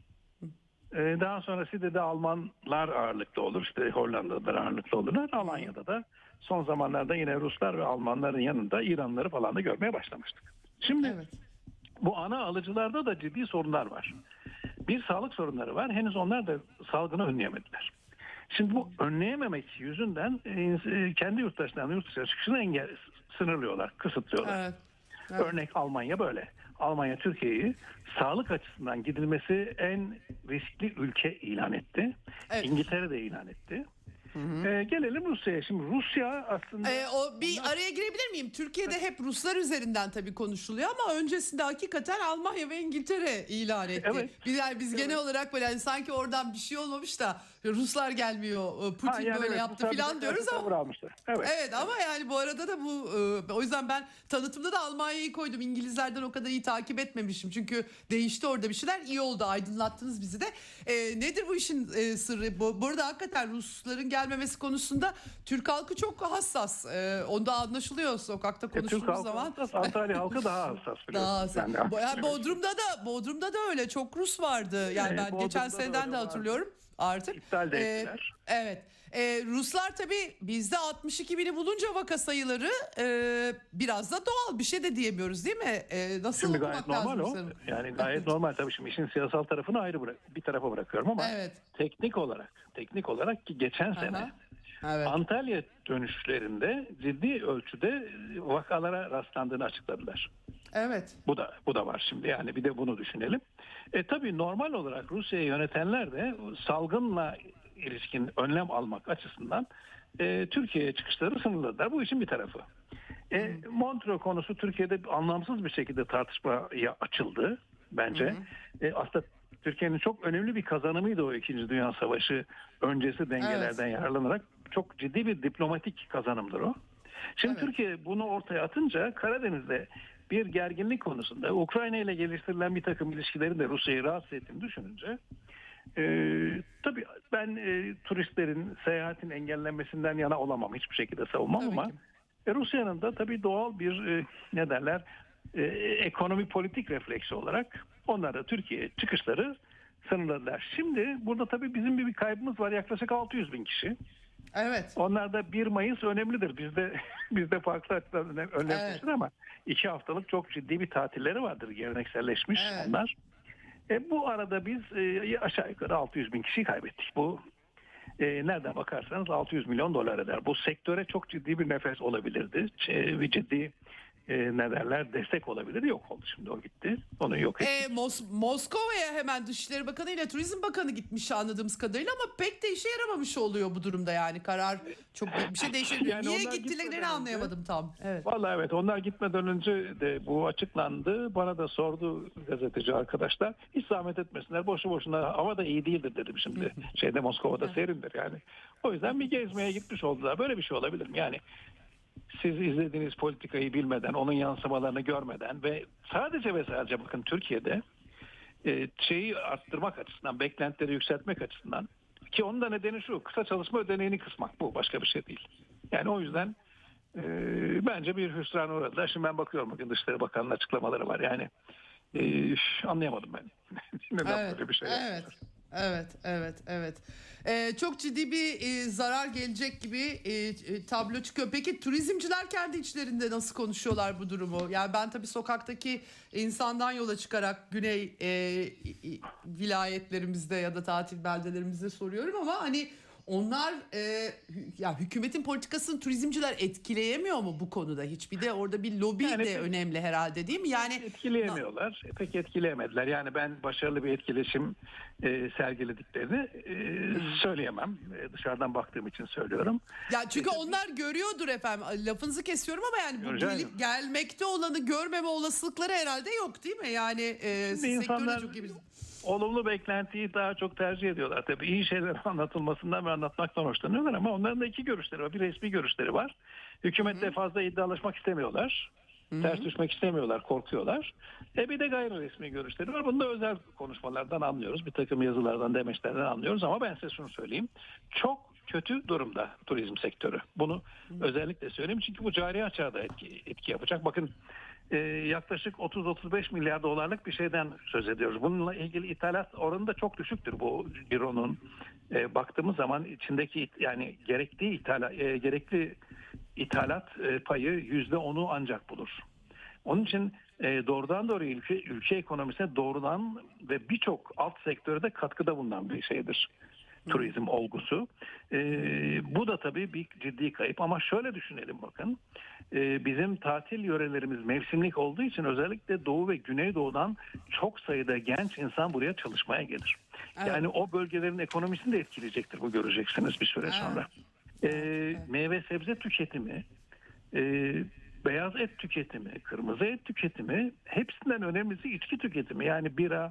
E, daha sonra Side'de Almanlar ağırlıklı olur. İşte Hollanda'da ağırlıklı olurlar. Alanya'da da son zamanlarda yine Ruslar ve Almanların yanında İranlıları falan da görmeye başlamıştık. Şimdi evet. bu ana alıcılarda da ciddi sorunlar var. Bir sağlık sorunları var. Henüz onlar da salgını önleyemediler. Şimdi bu önleyememek yüzünden e, kendi yurttaşlarının yurt dışına çıkışını engel sınırlıyorlar, kısıtlıyorlar. Evet, evet. Örnek Almanya böyle. Almanya Türkiye'yi sağlık açısından gidilmesi en riskli ülke ilan etti. Evet. İngiltere de ilan etti. Hı hı. Ee, gelelim Rusya'ya. Şimdi Rusya aslında... Ee, o bir onlar... araya girebilir miyim? Türkiye'de hep Ruslar üzerinden tabii konuşuluyor ama öncesinde hakikaten Almanya ve İngiltere ilan etti. Evet. Biz, yani biz evet. genel olarak böyle yani sanki oradan bir şey olmamış da Ruslar gelmiyor, Putin ha, yani böyle evet, yaptı falan diyoruz ama... Evet. evet ama yani bu arada da bu... O yüzden ben tanıtımda da Almanya'yı koydum. İngilizlerden o kadar iyi takip etmemişim. Çünkü değişti orada bir şeyler. İyi oldu, aydınlattınız bizi de. Ee, nedir bu işin e, sırrı? Bu, bu arada hakikaten Rusların gelmemesi konusunda Türk halkı çok hassas. Ee, onda anlaşılıyor sokakta konuştuğumuz e, zaman. Hassas, Antalya halkı daha hassas. Daha hassas. Yani, yani Bodrum'da da Bodrum'da da öyle çok Rus vardı. Yani evet, ben Bodrum'da geçen seneden de hatırlıyorum artık. İptal de ettiler. Ee, evet. Ee, Ruslar tabii bizde altmış iki bini bulunca vaka sayıları e, biraz da doğal bir şey de diyemiyoruz değil mi? E, nasıl şimdi gayet normal o. Sanırım? Yani gayet normal tabii şimdi işin siyasal tarafını ayrı bırak, bir tarafa bırakıyorum ama evet. teknik olarak teknik olarak ki geçen Aha. sene evet. Antalya dönüşlerinde ciddi ölçüde vakalara rastlandığını açıkladılar. Evet. Bu da bu da var şimdi yani bir de bunu düşünelim. E tabii normal olarak Rusya'yı yönetenler de salgınla ilişkin önlem almak açısından e, Türkiye'ye çıkışları sınırladılar. Bu işin bir tarafı. E, hmm. Montreux konusu Türkiye'de anlamsız bir şekilde tartışmaya açıldı bence. Hmm. E, aslında Türkiye'nin çok önemli bir kazanımıydı o İkinci Dünya Savaşı öncesi dengelerden evet. yararlanarak çok ciddi bir diplomatik kazanımdır o. Şimdi evet. Türkiye bunu ortaya atınca Karadeniz'de bir gerginlik konusunda Ukrayna ile geliştirilen bir takım ilişkilerin de Rusya'yı rahatsız ettiğini düşününce Ee, tabii ben e, turistlerin seyahatin engellenmesinden yana olamam. Hiçbir şekilde savunmam tabii ama e, Rusya'nın da tabii doğal bir e, ne derler e, ekonomi politik refleksi olarak onlar da Türkiye'ye çıkışları sınırladılar. Şimdi burada tabii bizim bir, bir kaybımız var. Yaklaşık altı yüz bin kişi. Evet. Onlar da bir Mayıs önemlidir. Bizde bizde farklı açıdan önemlidir evet. ama iki haftalık çok ciddi bir tatilleri vardır. Gelenekselleşmiş evet. onlar. E, bu arada biz e, aşağı yukarı altı yüz bin kişi kaybettik. Bu e, nereden bakarsanız altı yüz milyon dolar eder. Bu sektöre çok ciddi bir nefes olabilirdi. E, bir ciddi e, ne derler destek olabilir. Yok oldu, şimdi o gitti. Onu yok etti. E, Mos- Moskova'ya hemen Dışişleri Bakanı ile Turizm Bakanı gitmiş anladığımız kadarıyla, ama pek de işe yaramamış oluyor bu durumda yani. Karar çok bir şey değişmiyor. Yani Niye onlar gittiklerini gitmeden anlayamadım tam. Evet. Vallahi evet, onlar gitmeden önce de bu açıklandı. Bana da sordu gazeteci arkadaşlar. Hiç zahmet etmesinler. Boşu boşuna, hava da iyi değildir dedim şimdi. Şeyde Moskova'da serindir yani. O yüzden bir gezmeye gitmiş oldular. Böyle bir şey olabilir mi? Yani siz izlediğiniz politikayı bilmeden, onun yansımalarını görmeden ve sadece ve sadece bakın Türkiye'de e, şeyi arttırmak açısından, beklentileri yükseltmek açısından, ki onun da nedeni şu: kısa çalışma ödeneğini kısmak, bu başka bir şey değil. Yani o yüzden e, bence bir hüsrana uğradılar. Şimdi ben bakıyorum, bugün Dışişleri Bakanı'nın açıklamaları var. Yani e, anlayamadım ben. Neden Evet, böyle bir şey evet. yapmışlar? Evet, evet, evet. Ee, çok ciddi bir e, zarar gelecek gibi e, e, tablo çıkıyor. Peki turizmciler kendi içlerinde nasıl konuşuyorlar bu durumu? Yani ben tabii sokaktaki insandan yola çıkarak güney e, e, vilayetlerimizde ya da tatil beldelerimizde soruyorum, ama hani onlar e, hü- ya hükümetin politikasını turizmciler etkileyemiyor mu bu konuda hiç? Bir de orada bir lobi Yani de pek- önemli herhalde, değil mi? Yani Etkileyemiyorlar. Pek etkileyemediler. Yani ben başarılı bir etkileşim e, sergilediklerini e, söyleyemem. E, dışarıdan baktığım için söylüyorum. ya çünkü onlar görüyordur efendim. Lafınızı kesiyorum ama yani bu Göreceğim. gelip gelmekte olanı görmeme olasılıkları herhalde yok, değil mi? Yani e, Şimdi sektörde insanlar çok iyi bir... olumlu beklentiyi daha çok tercih ediyorlar. Tabii iyi şeyler anlatılmasından ve anlatmaktan hoşlanıyorlar, ama onların da iki görüşleri var. Bir resmi görüşleri var. Hükümetle fazla iddialaşmak istemiyorlar. Ters düşmek istemiyorlar, korkuyorlar. E bir de gayri resmi görüşleri var. Bunu da özel konuşmalardan anlıyoruz. Bir takım yazılardan, demeçlerden anlıyoruz. Ama ben size şunu söyleyeyim: çok kötü durumda turizm sektörü. Bunu özellikle söyleyeyim, çünkü bu cari açığa da etki, etki yapacak. Bakın, e, yaklaşık otuz otuz beş milyar dolarlık bir şeyden söz ediyoruz. Bununla ilgili ithalat oranı da çok düşüktür bu büronun. E, baktığımız zaman içindeki, yani gerektiği ithala, e, gerekli ithalat e, payı yüzde onu ancak bulur. Onun için e, doğrudan doğruya ülke, ülke ekonomisine doğrudan ve birçok alt sektörde katkıda bulunan bir şeydir turizm olgusu. E, bu da tabii bir ciddi kayıp, ama şöyle düşünelim bakın. E, bizim tatil yörelerimiz mevsimlik olduğu için özellikle Doğu ve Güneydoğu'dan çok sayıda genç insan buraya çalışmaya gelir. Evet. Yani o bölgelerin ekonomisini de etkileyecektir, bu göreceksiniz bir süre sonra. E, meyve sebze tüketimi, e, beyaz et tüketimi, kırmızı et tüketimi, hepsinden önemlisi içki tüketimi. Yani bira,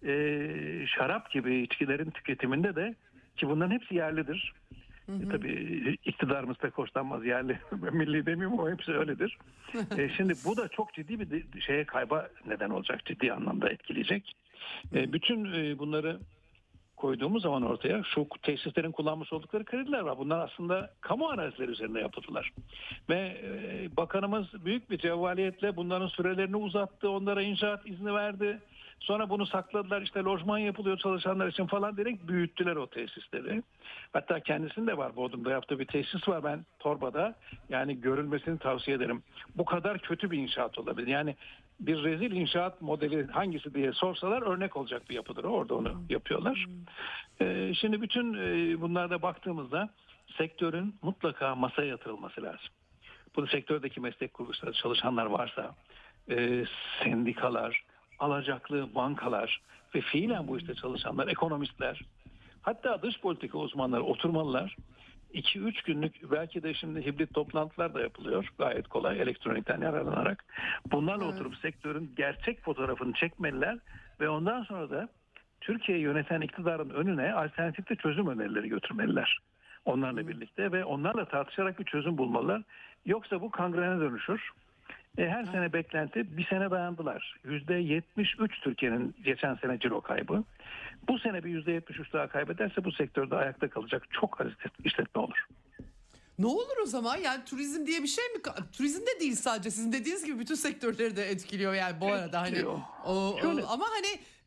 e, şarap gibi içkilerin tüketiminde de, ki bunların hepsi yerlidir. E, tabii iktidarımız pek hoşlanmaz yerli, milli demeyeyim ama hepsi öyledir. e, şimdi bu da çok ciddi bir de- şeye kayba neden olacak, ciddi anlamda etkileyecek. E, bütün e, bunları koyduğumuz zaman ortaya, şu tesislerin kullanmış oldukları krediler var. Bunlar aslında kamu arazileri üzerinde yapıldılar. Ve e, bakanımız büyük bir cevvaliyetle bunların sürelerini uzattı, onlara inşaat izni verdi. Sonra bunu sakladılar, işte lojman yapılıyor çalışanlar için falan diyerek büyüttüler o tesisleri. Hatta kendisinin de var, Bodrum'da yaptığı bir tesis var, ben Torba'da, yani görülmesini tavsiye ederim. Bu kadar kötü bir inşaat olabilir. Yani bir rezil inşaat modeli hangisi diye sorsalar örnek olacak bir yapıdır. Orada onu yapıyorlar. Ee, şimdi bütün e, bunlarda baktığımızda sektörün mutlaka masaya yatırılması lazım. Bu sektördeki meslek kuruluşları, çalışanlar varsa, e, sendikalar, alacaklı bankalar ve fiilen bu işte çalışanlar, ekonomistler, hatta dış politika uzmanları oturmalılar. iki üç günlük, belki de şimdi hibrit toplantılar da yapılıyor. Gayet kolay, elektronikten yararlanarak. Bunlarla Evet. oturup sektörün gerçek fotoğrafını çekmeliler ve ondan sonra da Türkiye'yi yöneten iktidarın önüne alternatifli çözüm önerileri götürmeliler. Onlarla birlikte ve onlarla tartışarak bir çözüm bulmalılar. Yoksa bu kangrene dönüşür. E, her sene beklenti, bir sene dayandılar. yüzde yetmiş üç Türkiye'nin geçen sene ciro kaybı. Bu sene bir yüzde yetmiş üç daha kaybederse bu sektörde ayakta kalacak çok az işletme olur. Ne olur o zaman? Yani turizm diye bir şey mi? Turizm de değil sadece, sizin dediğiniz gibi bütün sektörleri de etkiliyor yani bu arada, hani Etkiliyor. o, o- Şöyle- ama hani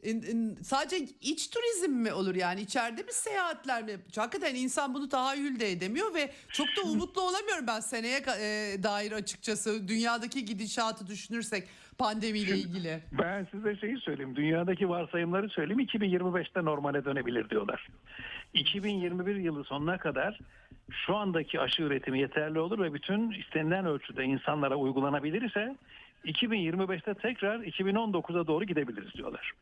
in- in- sadece iç turizm mi olur yani içeride bir seyahatler mi? Hakikaten insan bunu tahayyül de edemiyor ve çok da umutlu olamıyorum ben seneye ka- e, dair açıkçası dünyadaki gidişatı düşünürsek pandemiyle ilgili. Ben size şeyi söyleyeyim. Dünyadaki varsayımları söyleyeyim. iki bin yirmi beşte normale dönebilir diyorlar. iki bin yirmi bir yılı sonuna kadar şu andaki aşı üretimi yeterli olur ve bütün istenilen ölçüde insanlara uygulanabilir ise iki bin yirmi beşte tekrar iki bin on dokuza doğru gidebiliriz diyorlar.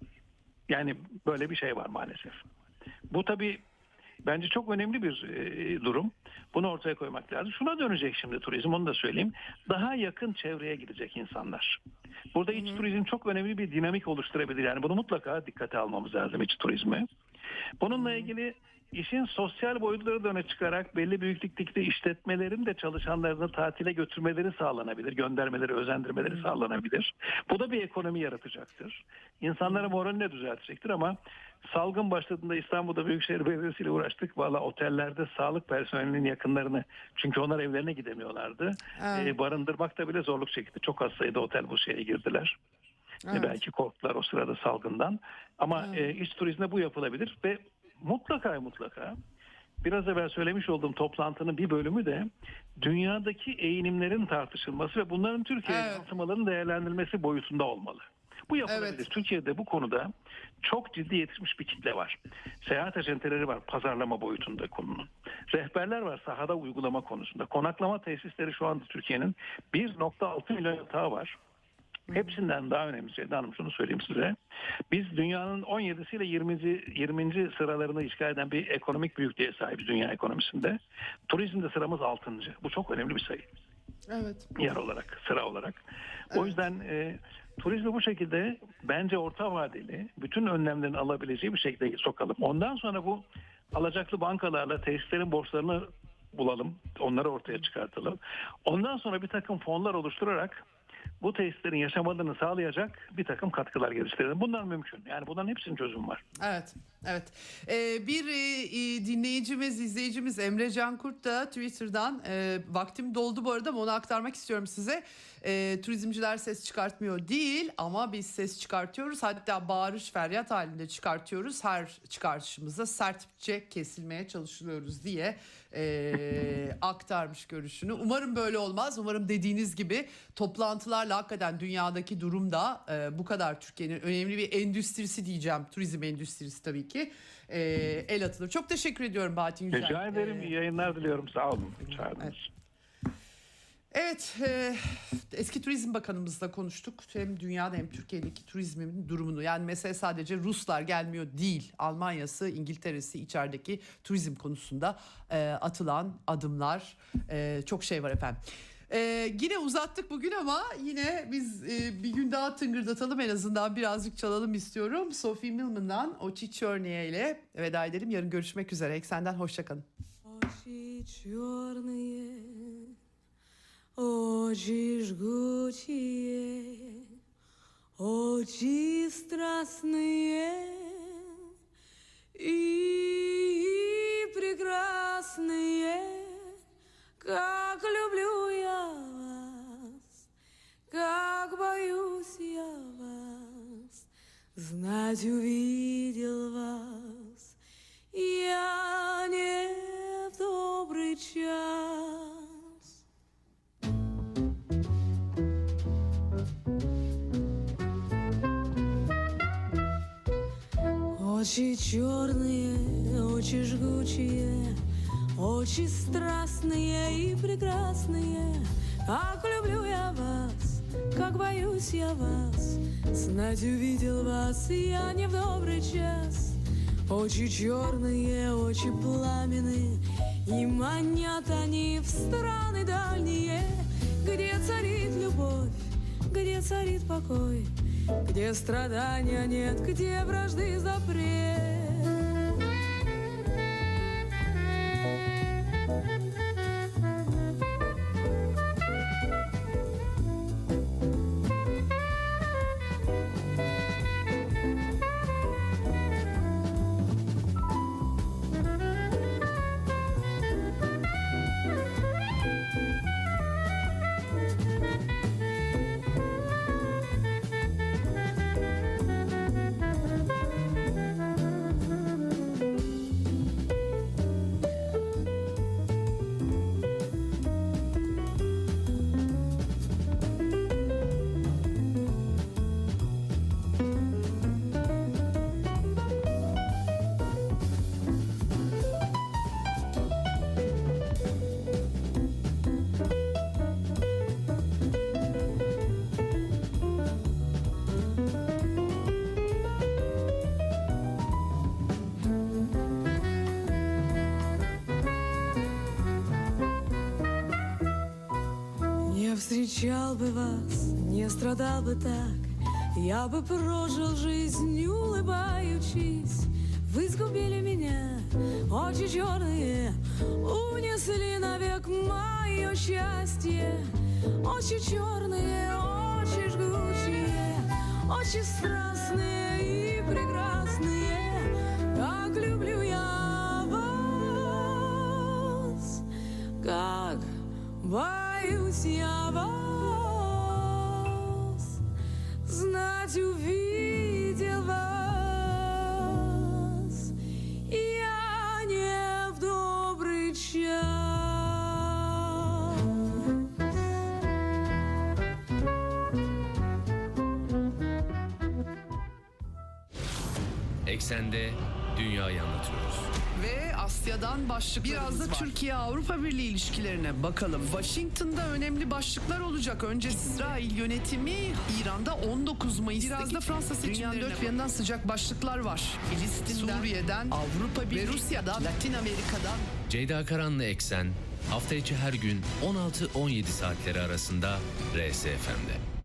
Yani böyle bir şey var maalesef. Bu tabii bence çok önemli bir e, durum. Bunu ortaya koymak lazım. Şuna dönecek şimdi turizm, onu da söyleyeyim. Daha yakın çevreye gidecek insanlar. Burada iç turizm çok önemli bir dinamik oluşturabilir. Yani bunu mutlaka dikkate almamız lazım, iç turizmi. Bununla ilgili işin sosyal boyutları da öne çıkarak belli büyüklükteki işletmelerin de çalışanlarını tatile götürmeleri sağlanabilir. Göndermeleri, özendirmeleri sağlanabilir. Bu da bir ekonomi yaratacaktır. İnsanların moralini düzeltecektir ama salgın başladığında İstanbul'da Büyükşehir Belediyesi ile uğraştık. Valla otellerde sağlık personelinin yakınlarını, çünkü onlar evlerine gidemiyorlardı. Evet. E, barındırmakta bile zorluk çekti. Çok az sayıda otel bu şeye girdiler. Evet. E, belki korktular o sırada salgından. Ama Evet. e, iç turizmde bu yapılabilir ve mutlaka mutlaka biraz evvel söylemiş olduğum toplantının bir bölümü de dünyadaki eğilimlerin tartışılması ve bunların Türkiye'ye Evet. yansımalarının değerlendirilmesi boyutunda olmalı. Bu yapılabilir. Evet. Türkiye'de bu konuda çok ciddi yetişmiş bir kitle var. Seyahat acenteleri var pazarlama boyutunda konunun. Rehberler var sahada uygulama konusunda. Konaklama tesisleri şu anda Türkiye'nin bir nokta altı milyon yatağı var. Hepsinden daha önemli Ceyda Hanım, şunu söyleyeyim size. Biz dünyanın on yedisiyle yirminci. yirminci sıralarını işgal eden bir ekonomik büyüklüğe sahibiz dünya ekonomisinde. Turizmde sıramız altıncı. Bu çok önemli bir sayı. Evet. Yer olarak, sıra olarak. O Evet. yüzden e, turizmi bu şekilde bence orta vadeli bütün önlemlerini alabileceği bir şekilde sokalım. Ondan sonra bu alacaklı bankalarla tesislerin borçlarını bulalım. Onları ortaya çıkartalım. Ondan sonra bir takım fonlar oluşturarak bu tesislerin yaşamalarını sağlayacak bir takım katkılar geliştirelim. Bunlar mümkün. Yani bunların hepsinin çözümü var. Evet, evet. Ee, bir e, e, dinleyicimiz, izleyicimiz Emre Cankurt da Twitter'dan e, vaktim doldu bu arada ama onu aktarmak istiyorum size. E, turizmciler ses çıkartmıyor değil ama biz ses çıkartıyoruz. Hatta bağırış feryat halinde çıkartıyoruz. Her çıkartışımızda sertçe kesilmeye çalışıyoruz diye e, aktarmış görüşünü. Umarım böyle olmaz. Umarım dediğiniz gibi toplantılarla hakikaten dünyadaki durum da e, bu kadar Türkiye'nin önemli bir endüstrisi diyeceğim. Turizm endüstrisi tabii ki e, el atılır. Çok teşekkür ediyorum Bahattin Yücel. Rica ederim. E, İyi yayınlar diliyorum. Sağ olun. Çağırdınız. Evet. Evet, e, eski Turizm Bakanımızla konuştuk. Hem dünyada hem Türkiye'deki turizmin durumunu. Yani mesele sadece Ruslar gelmiyor değil. Almanya'sı, İngiltere'si içerideki turizm konusunda e, atılan adımlar e, çok şey var efendim. E, yine uzattık bugün ama yine biz e, bir gün daha tıngırdatalım, en azından birazcık çalalım istiyorum. Sophie Millman'dan Oči Čornije ile veda edelim. Yarın görüşmek üzere. Eksenden hoşçakalın. Очи черные, очи жгучие, очи страстные и прекрасные, как люблю я вас, как боюсь я вас, знать увидел вас я не в добрый час. Очи черные, очи жгучие, очи страстные и прекрасные, как люблю я вас, как боюсь я вас, знать увидел вас я не в добрый час. Очи черные, очи пламенные, и манят они в страны дальние, где царит любовь, где царит покой, где страдания нет, где вражды запрет. встречал бы вас, не страдал бы так. Я бы прожил жизнь, улыбаючись. Вы сгубили меня, очи черные, унесли навек мое счастье. Очи черные, очи жгучие, очи страстные и прекрасные. Как люблю я вас, как боюсь я вас, знать увидел вас я не в добрый час. Eksende dünyayı anlatıyoruz. Ve Asya'dan başlıklarımız Biraz da var. Türkiye-Avrupa Birliği ilişkilerine bakalım. Washington'da önemli başlıklar olacak. Önce İsrail yönetimi, İran'da on dokuz Mayıs'taki Biraz da Fransa seçimlerine dünyanın dört bir bakalım. yanından sıcak başlıklar var. Filistin'den, Suriye'den, Avrupa Birliği, ve Rusya'dan, Latin Amerika'dan. Ceyda Karanlı Eksen hafta içi her gün on altı on yedi saatleri arasında R S F M'de.